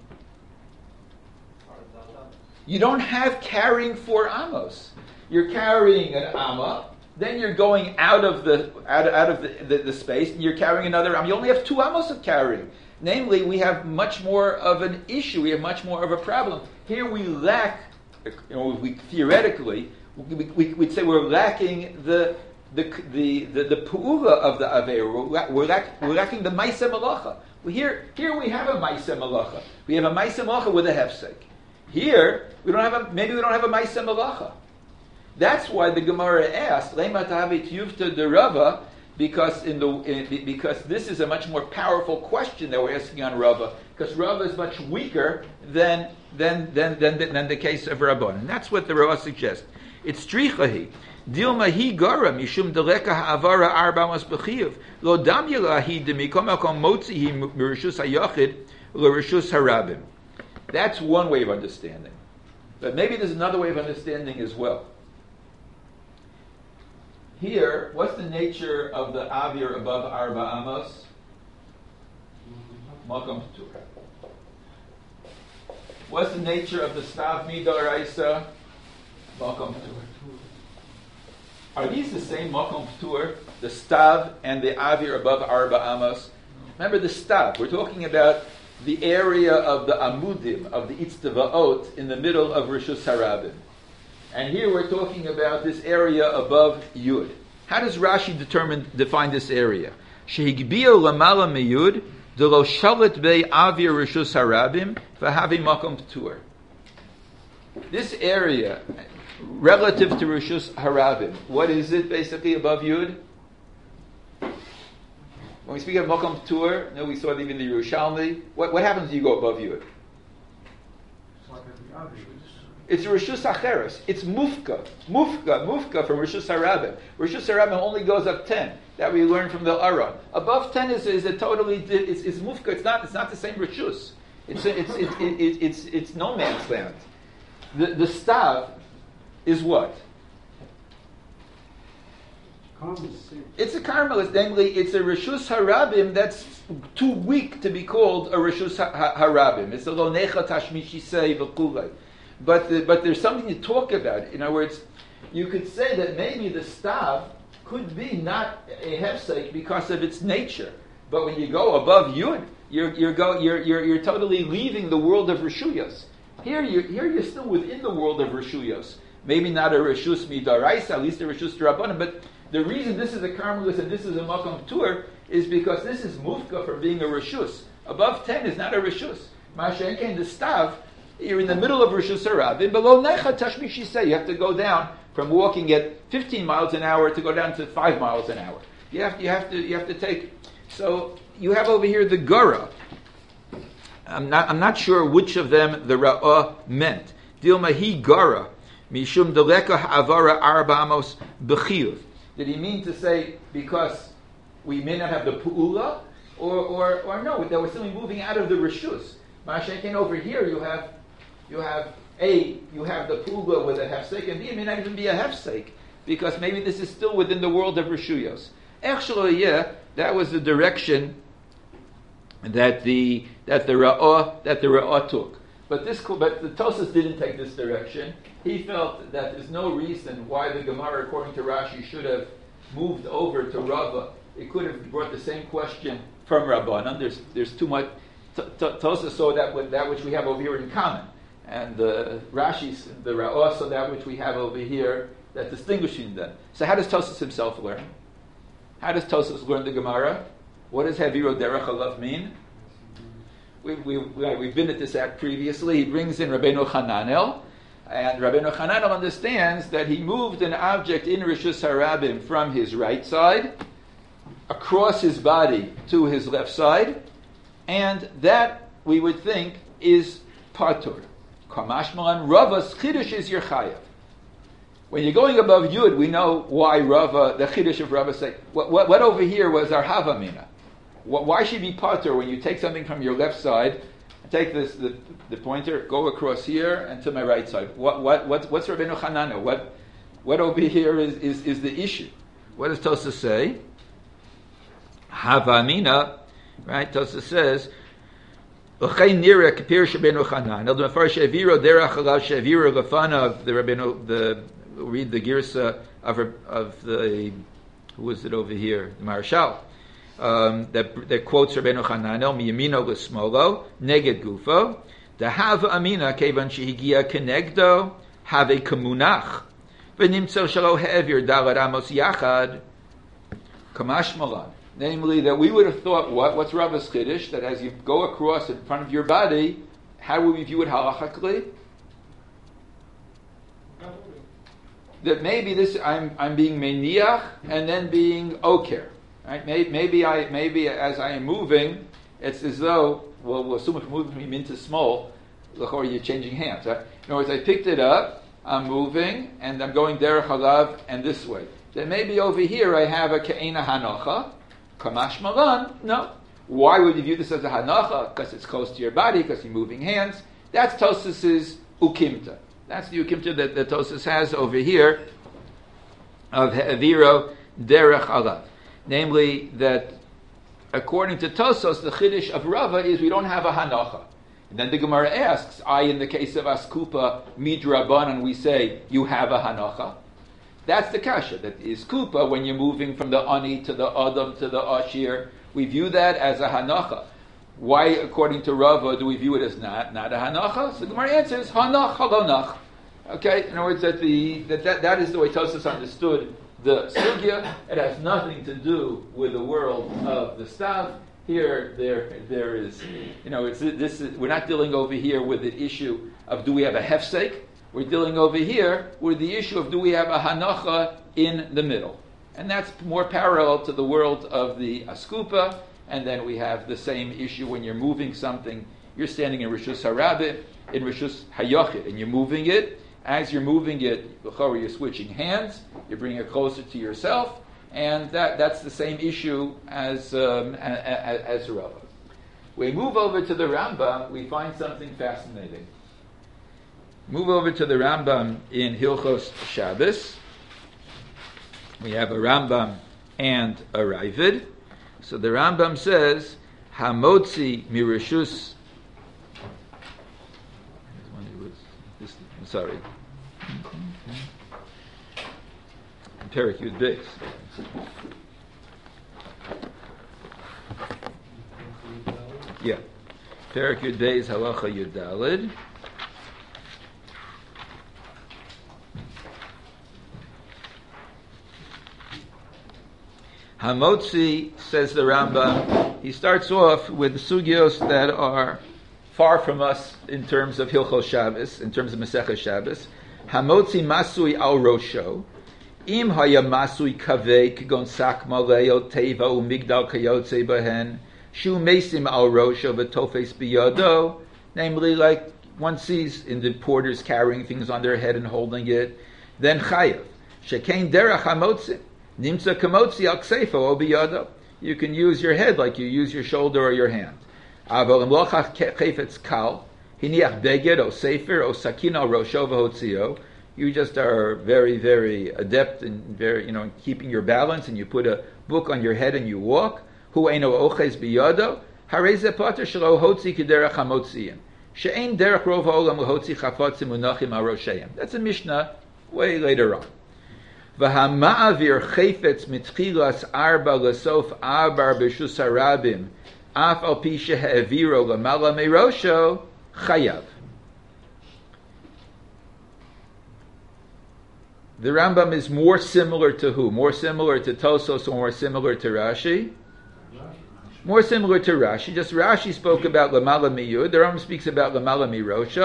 Speaker 1: You don't have carrying four amos. You're carrying an amma, then you're going out of the out, out of the, the, the space, and you're carrying another amma. You only have two amos of carrying. Namely, we have much more of an issue. We have much more of a problem. Here we lack, you know, we theoretically, we, we, we'd say we're lacking the the the the, the pu'ula of the averu. We're, we're, lack, we're lacking the ma'aseh malacha. Well, here here we have a ma'aseh malacha. We have a ma'aseh malacha with a hefsek. Here we don't have a maybe we don't have a ma'aseh malacha. That's why the Gemara asked Lema tahavit yuvta de Rava, because in the in, because this is a much more powerful question that we're asking on Rava, because Rava is much weaker than than than than, than the case of Rabban, and that's what the Rava suggests. It's strichahi dilma hi gara mishum deleka ha'avara arba mas b'chiyuv lo dam yelahi demikom akom motzi hi mirishus hayachid lo rishus harabim. That's one way of understanding, but maybe there's another way of understanding as well. Here, what's the nature of the avir above Arba Amos? Makom P'tur. What's the nature of the stav midaraisa? Makom P'tur. Are these the same Makom P'tur? The stav and the avir above Arba Amos? Remember the stav. We're talking about the area of the amudim, of the itztavaot, in the middle of Rishus Harabim. And here we're talking about this area above Yud. How does Rashi determine define this area? Shehigbia lamala meyud delo shalit bei avir rishus harabim v'havi makom p'tur. This area, relative to rishus harabim, what is it basically above Yud? When we speak of makom p'tur, no, we saw it even in the Yerushalmi. What, what happens when you go above Yud? It's Rishus Acheres. It's Mufka. Mufka, Mufka from Rishus Harabim. Rishus Harabim only goes up ten. That we learn from the Aron. Above ten is, is a totally, it's, it's Mufka. It's not, it's not the same Rishus. It's, a, it's, it's, it's, it's, it's no man's land. The, the Stav is what? It's a Carmelist. Namely, it's a Rishus Harabim that's too weak to be called a Rishus Harabim. It's a Lo Necha Tashmishisei V'kulei. But the, but there's something to talk about. In other words, you could say that maybe the stav could be not a hefsek because of its nature. But when you go above yud, you're you're go you're you're, you're totally leaving the world of reshuyos. Here you here you're still within the world of reshuyos. Maybe not a reshus midaraisa, at least a reshus drabanan. But the reason this is a karmelis and this is a makom p'tur is because this is mufka from being a reshus. Above ten is not a reshus. Mashenken the stav. You're in the middle of Rishus Harabim. Below Necha Tashmi Shisei, you have to go down from walking at fifteen miles an hour to go down to five miles an hour. You have you have to you have to take. So you have over here the Gura. I'm not I'm not sure which of them the Ra'ah meant. Dilma hi Gura mishum deleka avara arba amos b'chiyuv. Did he mean to say because we may not have the pu'ula, or or or no? That we're simply moving out of the Rishus. Mashenken over here you have. You have A, you have the puga with a hefsek, and B, it may not even be a hefsek, because maybe this is still within the world of Rishuyos. Actually, yeah, that was the direction that the that the Ra'ah that the Ra'ah took. But this, but the Tosas didn't take this direction. He felt that there's no reason why the Gemara, according to Rashi, should have moved over to Rava. It could have brought the same question from Rabbanan. There's there's too much. Tosas saw that with that which we have over here in common. And the Rashi, the Ra'ah, saw that which we have over here that distinguishing them. So how does Tosas himself learn? How does Tosas learn the Gemara? What does Haviro Derech Halav mean? We've, we've, we've been at this act previously. He brings in Rabbeinu Hananel. And Rabbeinu Hananel understands that he moved an object in Rishus Harabim from his right side across his body to his left side, and that we would think is patur. Kamashmalan Rava's chiddush is your chayav. When you're going above Yud, we know why Rava, the chiddush of Rava say, what, what, what over here was our havamina? Why should be patur when you take something from your left side, take this the, the pointer, go across here and to my right side? What what what what's Rabbeinu Hananel? What what over here is, is, is the issue? What does Tosafos say? Havamina, right? Tosafos says, "L'chein nira kapir Rabbeinu Hananel the mafar shaviro derech alav shaviro lefanav." The Rabbeinu the read the girsa of of the who was it over here? The Marshal. Um, that, that quotes Rabbeinu Hananel, miyamino l'smolo, neged gufo, the have amina kevan shehigia kenegdo, have a kamunach, v'nimtzo shalo he'evir dalad amos yachad, kamash malan. Namely, that we would have thought, what? What's Rava's chiddush? That as you go across in front of your body, how would we view it halachically? That maybe this, I'm, I'm being meniach, and then being oker. Right? Maybe, maybe I, maybe as I am moving, it's as though, well, we'll assume if we're moving from min to small, or you're changing hands. Right? In other words, I picked it up, I'm moving, and I'm going derech halav and this way. Then maybe over here I have a ke'ena hanocha, kamash malan. No. Why would you view this as a hanocha? Because it's close to your body, because you're moving hands. That's Tosafos's ukimta. That's the ukimta that, that Tosafos has over here of he'eviro derech halav. Namely, that according to Tosafos, the chiddush of Rava is we don't have a hanacha. And then the Gemara asks, I, in the case of Askupa, midrabanan, we say, you have a hanacha. That's the kasha, that is kupa, when you're moving from the ani to the adam to the ashir, we view that as a hanacha. Why, according to Rava, do we view it as not, not a hanacha? So the Gemara answers, hanach halonach. Okay, in other words, that, the, that, that, that is the way Tosafos understood the sugya. It has nothing to do with the world of the staff. Here, there, there is, you know, it's this. Is, we're not dealing over here with the issue of do we have a hefsek. We're dealing over here with the issue of do we have a hanacha in the middle, and that's more parallel to the world of the askupa. And then we have the same issue when you're moving something. You're standing in Rishus Harabim, in Rishus Hayochid, and you're moving it. As you're moving it, you're switching hands, you're bringing it closer to yourself, and that, that's the same issue as um, as, as Rava. We move over to the Rambam, we find something fascinating. Move over to the Rambam in Hilchos Shabbos. We have a Rambam and a Ravid. So the Rambam says, Hamotzi mirishus. Sorry. Perek Yud Beis. Yeah. Perek Yud Beis Halacha Yud Daled. Hamotzi, says the Rambam, he starts off with the sugyos that are far from us in terms of Hilchos Shabbos, in terms of Masechah Shabbos. Hamotzi masui al rosho, im haya masui kaveh k'gon sak maleo teva umigdal kayotze bahen, shu mesim al rosho v'tofes biyado, namely like one sees in the porters carrying things on their head and holding it, then chayav, shekein derech hamotzi, nimtza kamotzi al ksefo o biyado. You can use your head like you use your shoulder or your hand. Aval im lochach chayfetz kal, hiniach beged o sefer o sakin al rosho v'hotzio. You just are very, very adept in very, you know, in keeping your balance, and you put a book on your head and you walk. Hu eino oches biyado, harei ze pater shelo hotzi kederach hamotziyim. She'ein derech rov ha'olam l'hotzi chafotzim unachim al rosheim. That's a Mishnah way later on. V'hama'avir chayfetz mitchilas arba l'sof abar b'shus harabim af al pi she'eviro l'mala meirosho chayav. The Rambam is more similar to who? More similar to Tosafos or more similar to Rashi? More similar to Rashi. Just Rashi spoke about Lamala Miyud. The Rambam speaks about Lamala Mirosho. Rambam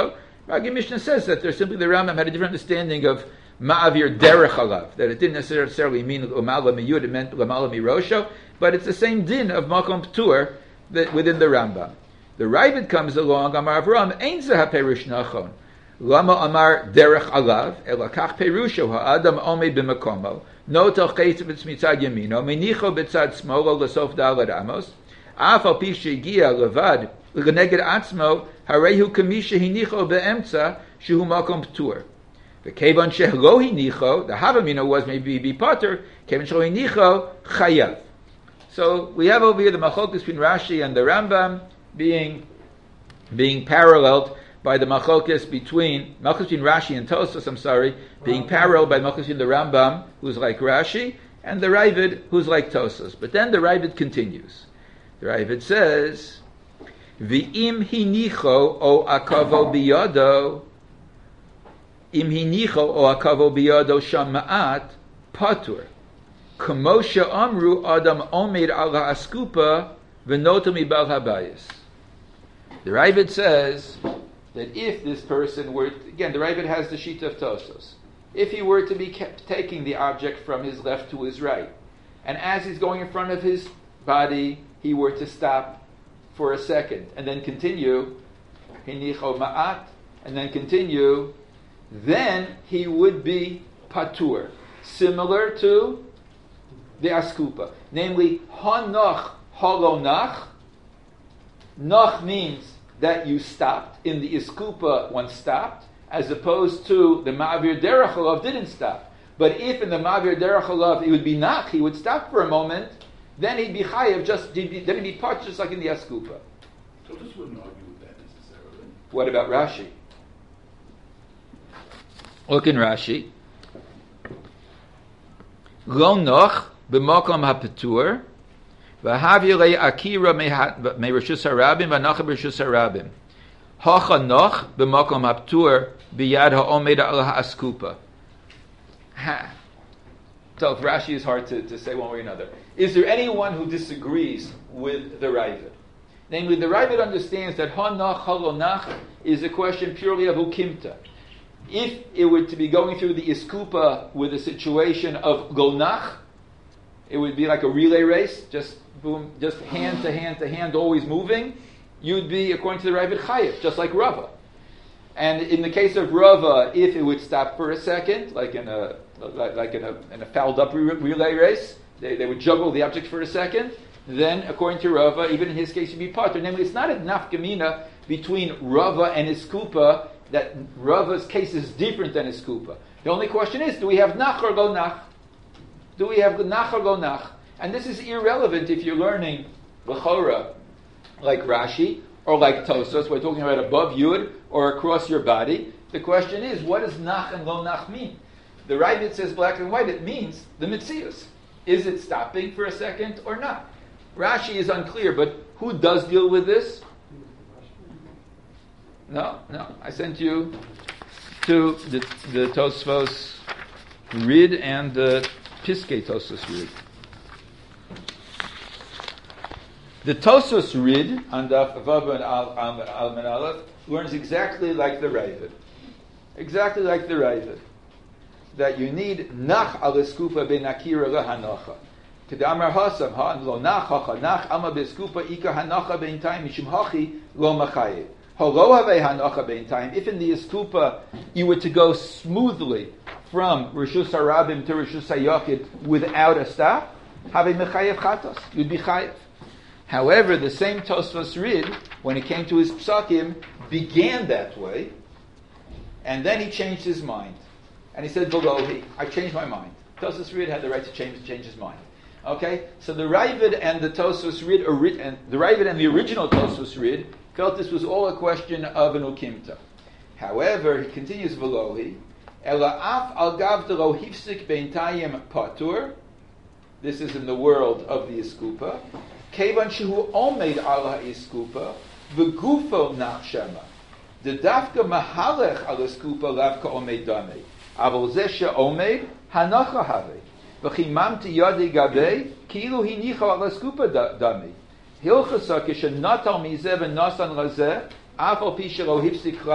Speaker 1: Ragi Mishnah says that there's simply the Rambam had a different understanding of Ma'avir Derech Alav, that it didn't necessarily mean Umala Miyud, it meant Lamala Mirosho, but it's the same din of Makom Ptur that within the Rambam. The Ravid comes along, Amar Avram, Ein Zeh HaPerush Nachon. Lama Amar Derech Alav, Elakach Perusho Ha'adam Omed B'Makomo, No Tochkeitzim B'Tzmitzad Yamino, Menicho B'Tzad Smolo L'Sof Dalad Amos, Af Al Pi Shegia Levad, L'Geneged Atzmo, Harehu Kamisha Hinicho Be'emtza, Shehu Makom Ptur. The Kevan Shehlo Hinicho, the Havamino was maybe be Potter, Kevan Shehlo Hinicho, Chayav. So we have over here the Machlokes between Rashi and the Rambam being being paralleled by the Machlokes between Machlokes between Rashi and Tosfos, I'm sorry, being paralleled by the Machlokes between the Rambam, who's like Rashi, and the Ravid, who's like Tosfos. But then the Ravid continues. The Ravid says, V'im hinicho o akavo biyado, im hinicho o akavo biyado shama'at patur. Kamosha amru adam omed ala askupa v'notam ibal habayis. The Ravid says that if this person were, again, the Ravid has the sheet of Tosfos. If he were to be kept taking the object from his left to his right, and as he's going in front of his body, he were to stop for a second, and then continue, hinicho ma'at, and then continue, then he would be patur, similar to the askupa. Namely, hanoch halonach. Noch means that you stopped. In the iskupa, one stopped, as opposed to the ma'avir derech halav didn't stop. But if in the ma'avir derech halav it would be nach, he would stop for a moment, then he'd be chayav, just he'd be, then he'd be part just like in the askupa.
Speaker 5: So this wouldn't argue with that necessarily.
Speaker 1: What about Rashi? Look in Rashi. Lo noch b'makom hapetur v'havi le akira me'rishus harabim v'nacha b'rishus harabim hacha noch b'makom hapetur b'yad ha'omed al ha'askupa. Ha. So if Rashi is hard to, to say one way or another. Is there anyone who disagrees with the Ravid? Namely, the Ravid understands that hanach halonach is a question purely of ukimta. If it were to be going through the iskupa with a situation of gonach, it would be like a relay race, just boom, just hand to hand to hand, always moving. You'd be, according to the Ravid, chayiv, just like Rava. And in the case of Rava, if it would stop for a second, like in a like, like in a in a fouled up re- relay race, they, they would juggle the object for a second. Then, according to Rava, even in his case, you'd be patur. Namely, it's not a nafkamina between Rava and iskupa. That Rava's case is different than iskupa. The only question is, do we have nach or go nach? Do we have nach or go nach? And this is irrelevant if you're learning l'chora like Rashi or like Tosfos. We're talking about above yud or across your body. The question is, what does nach and lo nach mean? The Ravid says black and white. It means the mitzius. Is it stopping for a second or not? Rashi is unclear, but who does deal with this? No, no. I sent you to the, the Tosfos Rid and the Piskei Tosfos Rid. The Tosfos Rid on Daf Vav and Al Menalef learns exactly like the Ravid, exactly like the Ravid, that you need nach al eskupa ben akira lehanocha. Kedamar hasam ha lo nach hacha nach ama beskupa ika hanocha ben time mishum hachi lo machayev. If in the Eskupa you were to go smoothly from Rishus Harabim to Rishus Hayakid without a stop, have a mechayev chatos, you'd be chayev. However, the same Tosfos Rid, when it came to his psakim, began that way, and then he changed his mind, and he said, "V'lohi, I changed my mind." Tosfos Rid had the right to change change his mind. Okay, so the Ravid and the Tosfos Rid, and the Ravid and the original Tosfos Rid felt this was all a question of an ukimta. However, he continues v'lohi, ela af al gav de lo hifsik beintayim patur. This is in the world of the iskupa. Kevan shehu omed ala iskupa v'gufo nachshema. The dafka mahalech al iskupa lavka omed damei. Avol zeh she'omed hanacha havei. V'chimamti yadi gabei kilu hinicha al iskupa damei. Hilchasa kishenatal mizeh v'nasan lazeh afal pi shelo hifsik klal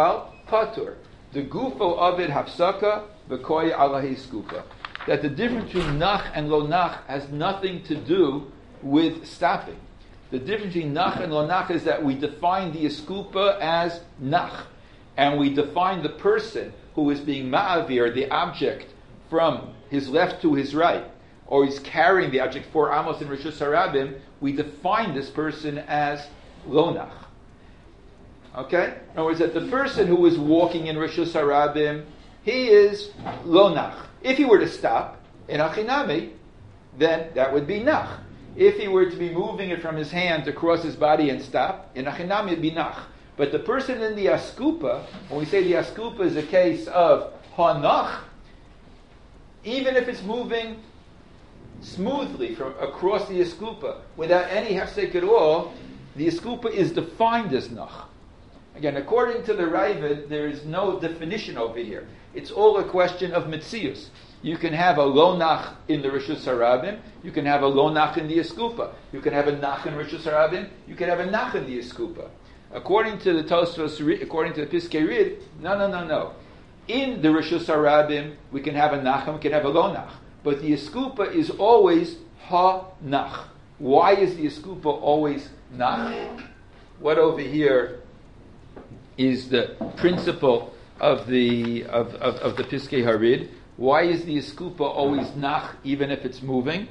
Speaker 1: patur. The gufo avid hafsaka v'koy alahi skupa. That the difference between nach and lo nach has nothing to do with stopping. The difference between nach and lo nach is that we define the eskupa as nach, and we define the person who is being ma'avir, the object, from his left to his right, or he's carrying the object for amos in Rishus Harabim, we define this person as lo nach. Okay? In other words, that the person who is walking in Rishus Harabim, he is lo nach. If he were to stop in achinami, then that would be nach. If he were to be moving it from his hand across his body and stop, in achinami it would be nach. But the person in the askupa, when we say the askupa is a case of hanach, even if it's moving smoothly from across the askupa without any hefsek at all, the askupa is defined as nach. Again, according to the Ravid, there is no definition over here. It's all a question of mitzius. You can have a lo nach in the Rishus Harabim, you can have a lo nach in the Eskupa. You can have a nach in Rishus Harabim, you can have a nach in the Eskupa. According to the Tosfos, according to the Piskei Rid, no, no, no, no. In the Rishus Harabim, we can have a nach and we can have a lo nach. But the Eskupa is always ha nach. Why is the Eskupa always nach? What over here is the principle of the of, of, of the Piskei Harid? Why is the Eskupa always nach even if it's moving?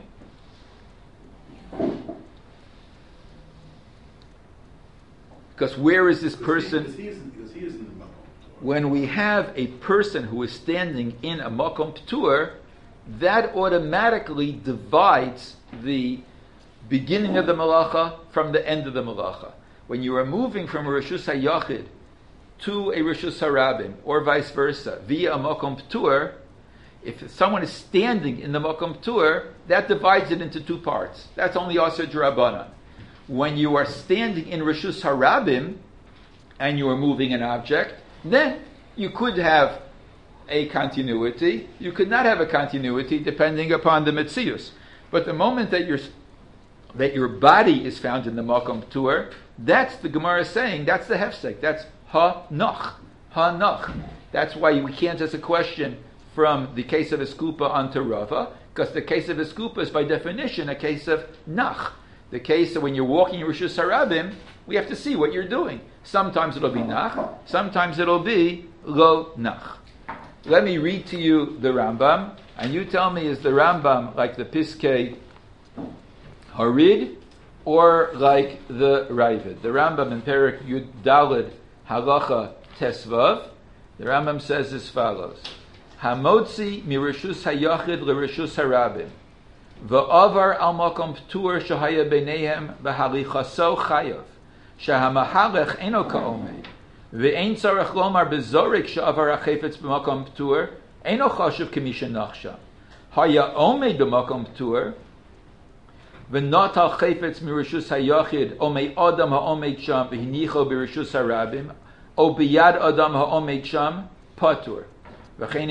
Speaker 1: Because where is this person?
Speaker 5: Because he isn't, because he isn't in the makom.
Speaker 1: When we have a person who is standing in a makom p'tur, that automatically divides the beginning of the malacha from the end of the malacha. When you are moving from a Rishus HaYachid to a Rishus Harabim, or vice versa, via a makom p'tur, if someone is standing in the makom p'tur, that divides it into two parts. That's only Aser D'Rabbanan. When you are standing in Rishus Harabim and you are moving an object, then you could have a continuity. You could not have a continuity depending upon the metzius. But the moment that your that your body is found in the makom p'tur, that's the Gemara saying, that's the hefsek. That's ha-nach. Ha-nach. That's why we can't ask a question from the case of Eskupa onto Rava, because the case of Eskupa is by definition a case of nach. The case of when you're walking in Rishus Harabim, we have to see what you're doing. Sometimes it'll be nach, sometimes it'll be lo nach. Let me read to you the Rambam, and you tell me, is the Rambam like the Piskei Harid or like the Ravid? The Rambam in Perek Yud Daled Halacha Tesvav, the Rambam says as follows: Hamotzi mirishus hayachid l'rishus harabim, v'avar al makom p'tur shahaya b'neihem v'halichaso chayav, shahamahalech eno ka'omed, v'ein tzarech lomar bezorik sha'avar hachefetz b'makom p'tur, eno chashuv k'misha nachsha, haya omed b'makom p'tur, v'not al chefetz mirishus hayachid, omei adam ha'omed sham, v'hinicho b'rishus harabim, o b'yad adam ha'omed sham, patur. What does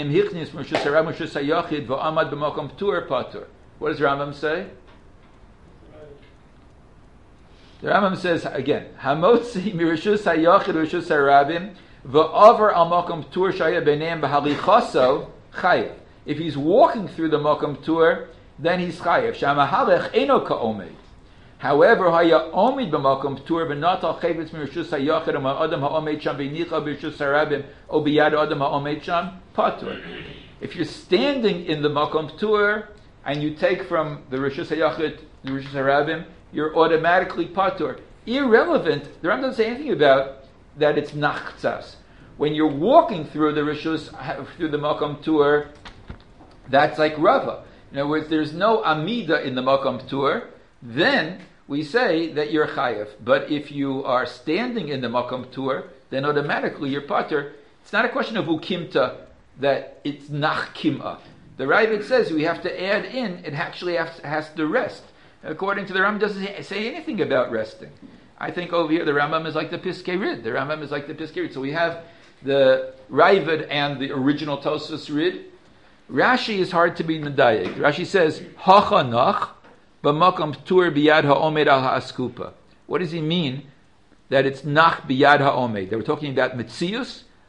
Speaker 1: Rambam say? The Rambam says again, Hamotzi mirishus hayachid rishus harabim v'avar al makom p'tur shaya b'neim b'halichaso chayav. If he's walking through the makom p'tur, then he's chayav. Shamahalech eno ka'omed. However, haya omid b'makom p'tur v'not al chayvetz mirishus hayachid o adam ha'omed sham v'nicha b'rishus harabim o b'yad adam ha'omed sham patur. If you're standing in the makom p'tur and you take from the rishus hayachid the rishus harabim, you're automatically patur. Irrelevant. The Ram doesn't say anything about that. It's nachtzas. When you're walking through the rishus through the makom p'tur, that's like Rava. In other words, there's no amida in the makom p'tur. Then we say that you're chayav. But if you are standing in the makom p'tur, then automatically you're patur. It's not a question of ukimta, that it's nach kim'ah. The Ravid says we have to add in, it actually has, has to rest. According to the Rambam, doesn't say anything about resting. I think over here the Rambam is like the Piskei Rid. The Rambam is like the Piskei Rid. So we have the Ravid and the original Tosfos Rid. Rashi is hard to be medayek. Rashi says, hacha nach, b'makom p'tur biyad ha'omed al ha'askupa. What does he mean that it's nach biyad ha'omed? They were talking about mitzius,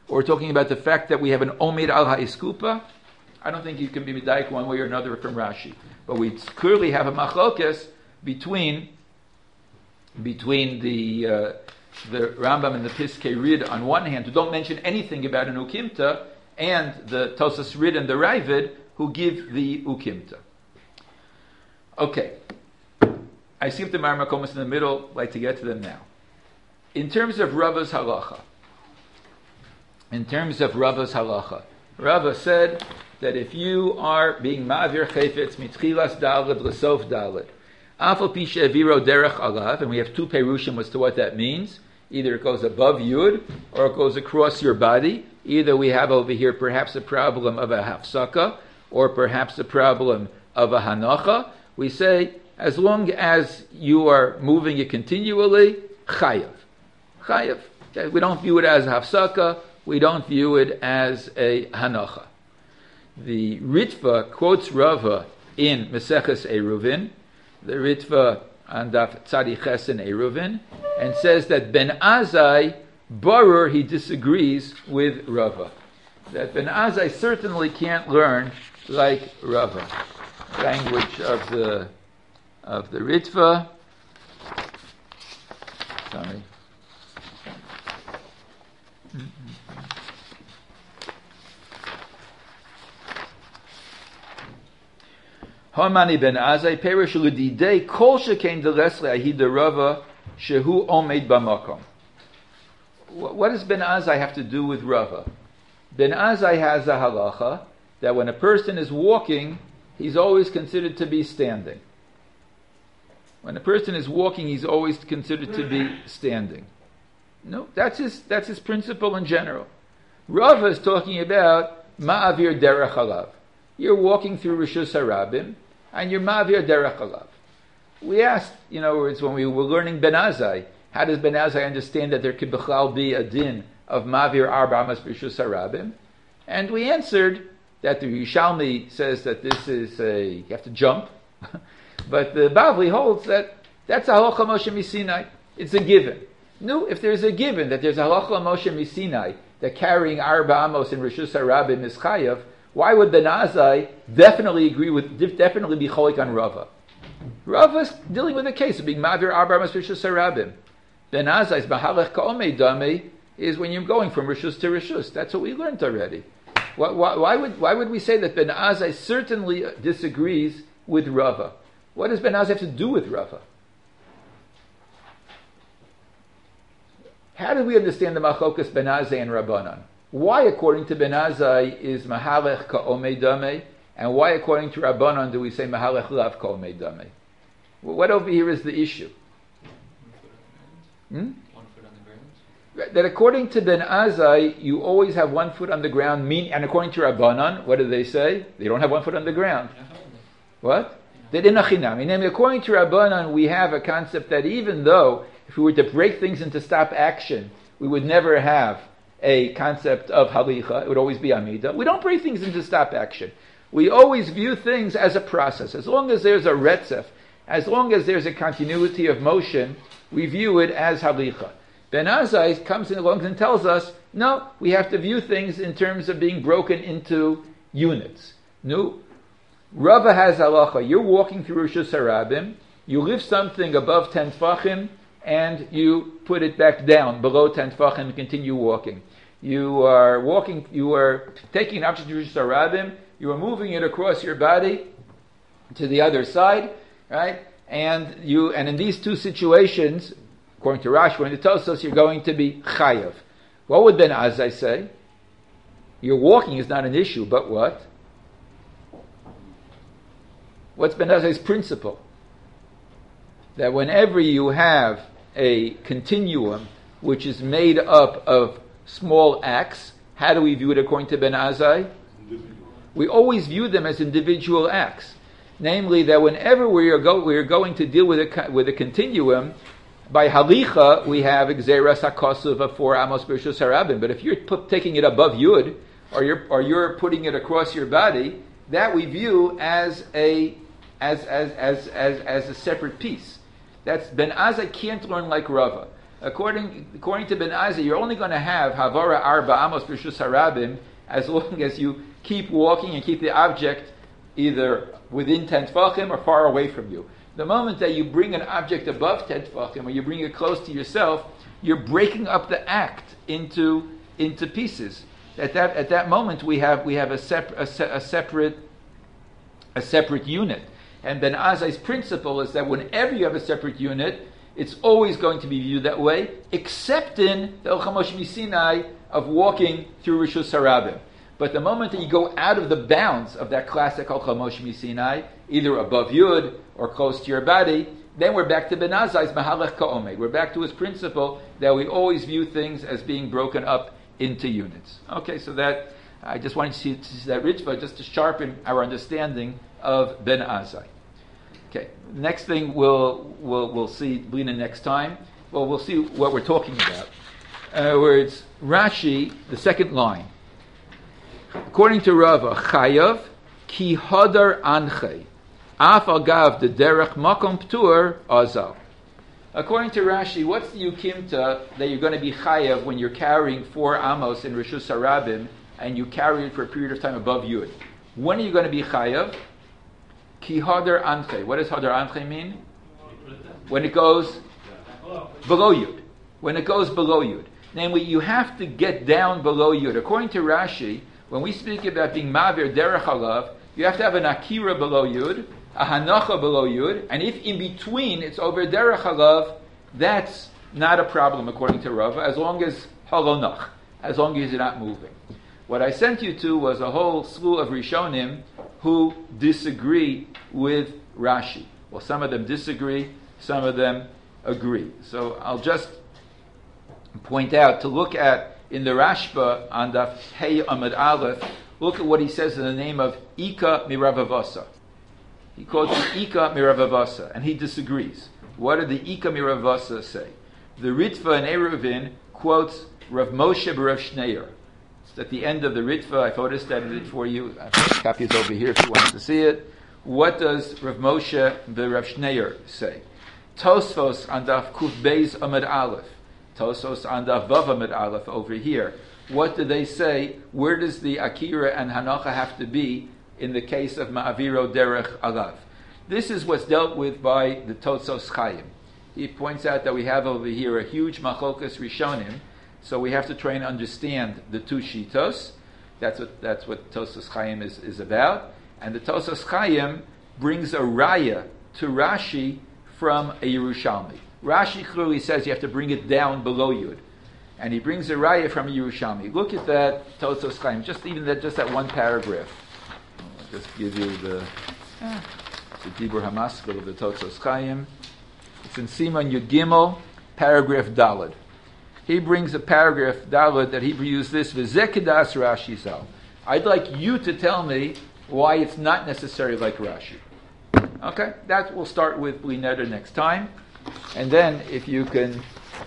Speaker 1: or we're talking about the fact that we have an Omer al ha'iskupa, I don't think you can be medayik one way or another from Rashi. But we clearly have a machlokes between between the uh, the Rambam and the Piskei Rid on one hand, who don't mention anything about an ukimta, and the Tosas Rid and the Ravid, who give the ukimta. Okay. I see if the Mar Makom is in the middle. I'd like to get to them now. In terms of Rava's halacha, in terms of Rava's halacha, Rava said that if you are being ma'avir chayfetz mitchilas daled l'sof daled, afal pi she'aviro derech alav, and we have two perushim as to what that means. Either it goes above yud, or it goes across your body. Either we have over here perhaps a problem of a hafsaka, or perhaps a problem of a hanacha. We say, as long as you are moving it continually, chayav. Chayav. Okay? We don't view it as a hafsaka, we don't view it as a hanacha. The Ritva quotes Rava in Meseches Eruvin, the Ritva on Daf Tzadi Chesen Eruvin, and says that Ben Azai, Barur, he disagrees with Rava. That Ben Azai certainly can't learn like Rava. Language of the of the Ritva. Sorry. Hamani ben Azai perish l'didei kol shekain delesle ahida Rava shehu omed b'makom. What does Ben Azai have to do with Rava? Ben Azai has a halacha that when a person is walking, he's always considered to be standing. When a person is walking, he's always considered to be standing. No, that's his that's his principle in general. Rava is talking about ma'avir derech alav. You're walking through Rishus Harabim, and you're ma'avir derech alav. We asked, you know, it's when we were learning Ben Azai, how does Ben Azai understand that there could b'chlal be a din of ma'avir arba amas Rishus Harabim? And we answered that the Yerushalmi says that this is a, you have to jump, but the Bavli holds that that's a halacha Moshe Misinai. It's a given. No, if there's a given that there's a halacha Moshe Misinai that carrying arba amos in Rishus Harabim is chayav, why would Ben Azai definitely agree with, definitely be cholik on Rava? Rava's dealing with a case of being ma'avir arba amos Rishus Harabim. Ben Azai's mahalech ka'omei dami is when you're going from Rishus to Rishus. That's what we learned already. Why, why, why would why would we say that Ben Azai certainly disagrees with Rava? What does Ben Azai have to do with Rava? How do we understand the Machokas Ben Azai and Rabbanan? Why, according to Ben Azai, is Mahalech Ka'omei Damei, and why, according to Rabbanan, do we say Mahalech Lav Ka'omei Damei? What over here is the issue? Hmm?
Speaker 4: One foot on the ground.
Speaker 1: That according to Ben Azai, you always have one foot on the ground, mean, and according to Rabbanan, what do they say? They don't have one foot on the ground. What? They didn't achinam. Namely, according to Rabbanan, we have a concept that even though if we were to break things into stop action, we would never have a concept of halicha. It would always be amida. We don't break things into stop action. We always view things as a process. As long as there's a retzef, as long as there's a continuity of motion, we view it as halicha. Ben Azai comes in along and tells us, no, we have to view things in terms of being broken into units. No, Rava has halacha. You're walking through Rishus Harabim, you lift something above ten tfachim, and you put it back down below ten tfachim and continue walking. You are walking, you are taking an object of Rishus Harabim, you are moving it across your body to the other side, right? And you, and in these two situations, according to Rashi, when it tells us you're going to be chayav. What would Ben Azai say? Your walking is not an issue, but what? What's Ben Azai's principle? That whenever you have a continuum which is made up of small acts, how do we view it according to Ben Azai? We always view them as individual acts. Namely, that whenever we are, go, we are going to deal with a, with a continuum, by halicha we have Gzeras HaKosuv of four Amos B'Rishus Harabim. But if you're put, taking it above Yud, or you're or you're putting it across your body, that we view as a as as as as, as a separate piece. That's Ben Azai can't learn like Rava. According according to Ben Azai, you're only going to have Havara Arba Amos B'Rishus Harabim as long as you keep walking and keep the object either within ten tefachim or far away from you. The moment that you bring an object above ten tefachim or you bring it close to yourself, you're breaking up the act into into pieces. At that at that moment, we have we have a, sep- a, se- a separate a separate unit. And Ben Azai's principle is that whenever you have a separate unit, it's always going to be viewed that way, except in the El Chamosh Misinai of walking through Rishus Harabim. But the moment that you go out of the bounds of that classic El Chamosh Misinai, either above Yud or close to your body, then we're back to Ben Azai's Mahalech Ka'omed. We're back to his principle that we always view things as being broken up into units. Okay, so that, I just wanted to see, to see that Ritva just to sharpen our understanding of Ben Azai. Okay, next thing we'll we'll we'll see Blina next time. Well, we'll see what we're talking about. Uh, where it's Rashi, the second line. According to Rava, Chayav ki hadar anche af agav de derech makom ptur azal. According to Rashi, what's the yukimta that you're going to be chayav when you're carrying four amos in Rishus Harabim and you carry it for a period of time above Yud? When are you going to be chayav? Ki hadar anche. What does hadar anche mean? When it goes below Yud. When it goes below Yud. Namely, you have to get down below Yud. According to Rashi, when we speak about being ma'avir derech halav, you have to have an akira below Yud, a hanacha below Yud, and if in between it's over derech halav, that's not a problem according to Rava, as long as halonach, as long as you're not moving. What I sent you to was a whole slew of Rishonim who disagree with Rashi. Well, some of them disagree, some of them agree. So I'll just point out to look at in the Rashba on the Hey Amud Aleph, look at what he says in the name of Ika Miravavasa. He quotes Ika Miravavasa, and he disagrees. What did the Ika Miravavasa say? The Ritva in Eruvin quotes Rav Moshe B'Rav Shneur. It's at the end of the Ritva. I photostated it for you. I have copies over here if you want to see it. What does Rav Moshe B'Rav Shneur say? Tosfos on Daf Kuf Beis Amud Aleph. Tosos on the Vav Amud Aleph over here. What do they say? Where does the Akira and Hanacha have to be in the case of Ma'aviro Derech Alav? This is what's dealt with by the Tosos Chaim. He points out that we have over here a huge Machokas Rishonim, so we have to try and understand the two Shitos. That's what that's what Tosos Chaim is, is about. And the Tosos Chaim brings a raya to Rashi from a Yerushalmi. Rashi clearly says you have to bring it down below Yud. And he brings a raya from a Yerushalmi. Look at that Tosos Chaim, just even that just that one paragraph. I'll just give you the, ah, the Dibur Hamaskal of the Tosos Chaim. It's in Siman Yud Gimel, paragraph Daled. He brings a paragraph Daled that he used this, V'zekedas Rashi Zal. I'd like you to tell me why it's not necessary like Rashi. Okay, that we'll start with Bli Neder next time. And then, if you can,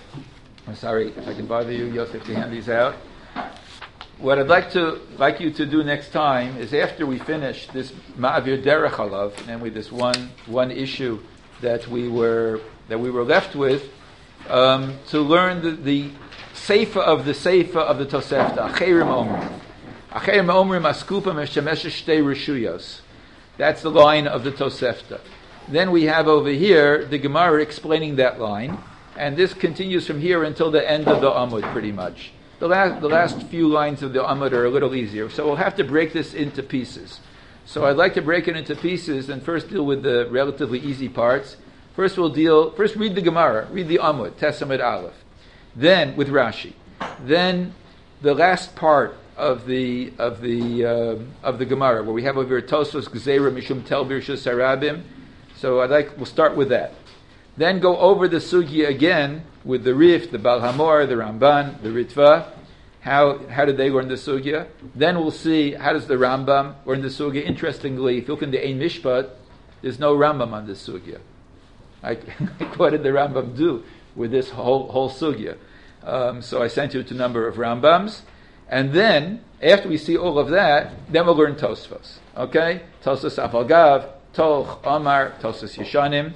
Speaker 1: I'm sorry if I can bother you, Yosef, to hand these out. What I'd like to like you to do next time is after we finish this Ma'avir Derech Halav, and with this one one issue that we were that we were left with, um, to learn the, the Seifa of the Seifa of the Tosefta. Acherim Omrim, Acherim Omrim Askupa Meshemesh Shtei Rishuyos. That's the line of the Tosefta. Then we have over here the Gemara explaining that line, and this continues from here until the end of the Amud, pretty much. The last, the last few lines of the Amud are a little easier, so we'll have to break this into pieces. So I'd like to break it into pieces and first deal with the relatively easy parts. First we'll deal, first read the Gemara, read the Amud, Tes Amud Aleph. Then with Rashi. Then the last part of the of the uh, of the Gemara, where we have over here Tosos Gzeira Mishum Tel Birshus Harabim. So I'd like we'll start with that. Then go over the Sugya again with the Rif, the Bal Hamor, the Ramban, the Ritva. How how did they learn the Sugya? Then we'll see how does the Rambam learn the Sugya. Interestingly, if you look in the Ein Mishpat, there's no Rambam on this Sugya. Like, what did the Rambam do with this whole whole Sugya? Um, so I sent you to a number of Rambams. And then, after we see all of that, then we'll learn Tosfos. Okay? Tosfos Afalgav, Toch, Omar, Tosfos Yeshanim.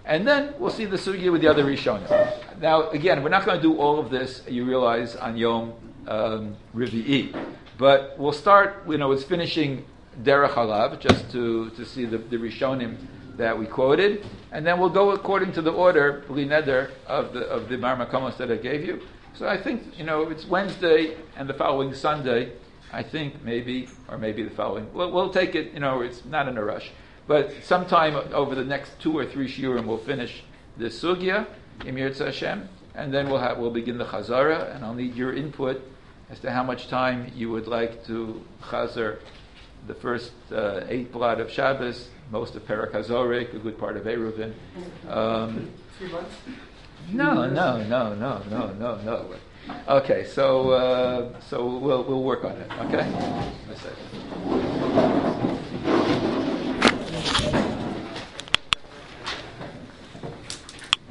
Speaker 1: And then we'll see the sugya with the other Rishonim. Now, again, we're not going to do all of this, you realize, on Yom um, Revi'i. But we'll start, you know, with finishing Derech Halav, just to, to see the, the Rishonim that we quoted. And then we'll go according to the order, Bli Neder, of the, of the Mar Makomos that I gave you. So I think, you know, it's Wednesday and the following Sunday, I think maybe, or maybe the following. We'll, we'll take it, you know, it's not in a rush. But sometime over the next two or three shiurim, we'll finish the sugya, Im Yirtzeh Hashem, and then we'll have, we'll begin the chazara, and I'll need your input as to how much time you would like to chazar the first uh, eight blot of Shabbos, most of Perek HaZorek, a good part of Eruvin. Um,
Speaker 3: Three months?
Speaker 1: no, no, no, no, no, no, no. Okay, so uh, so we'll we'll work on it. Okay.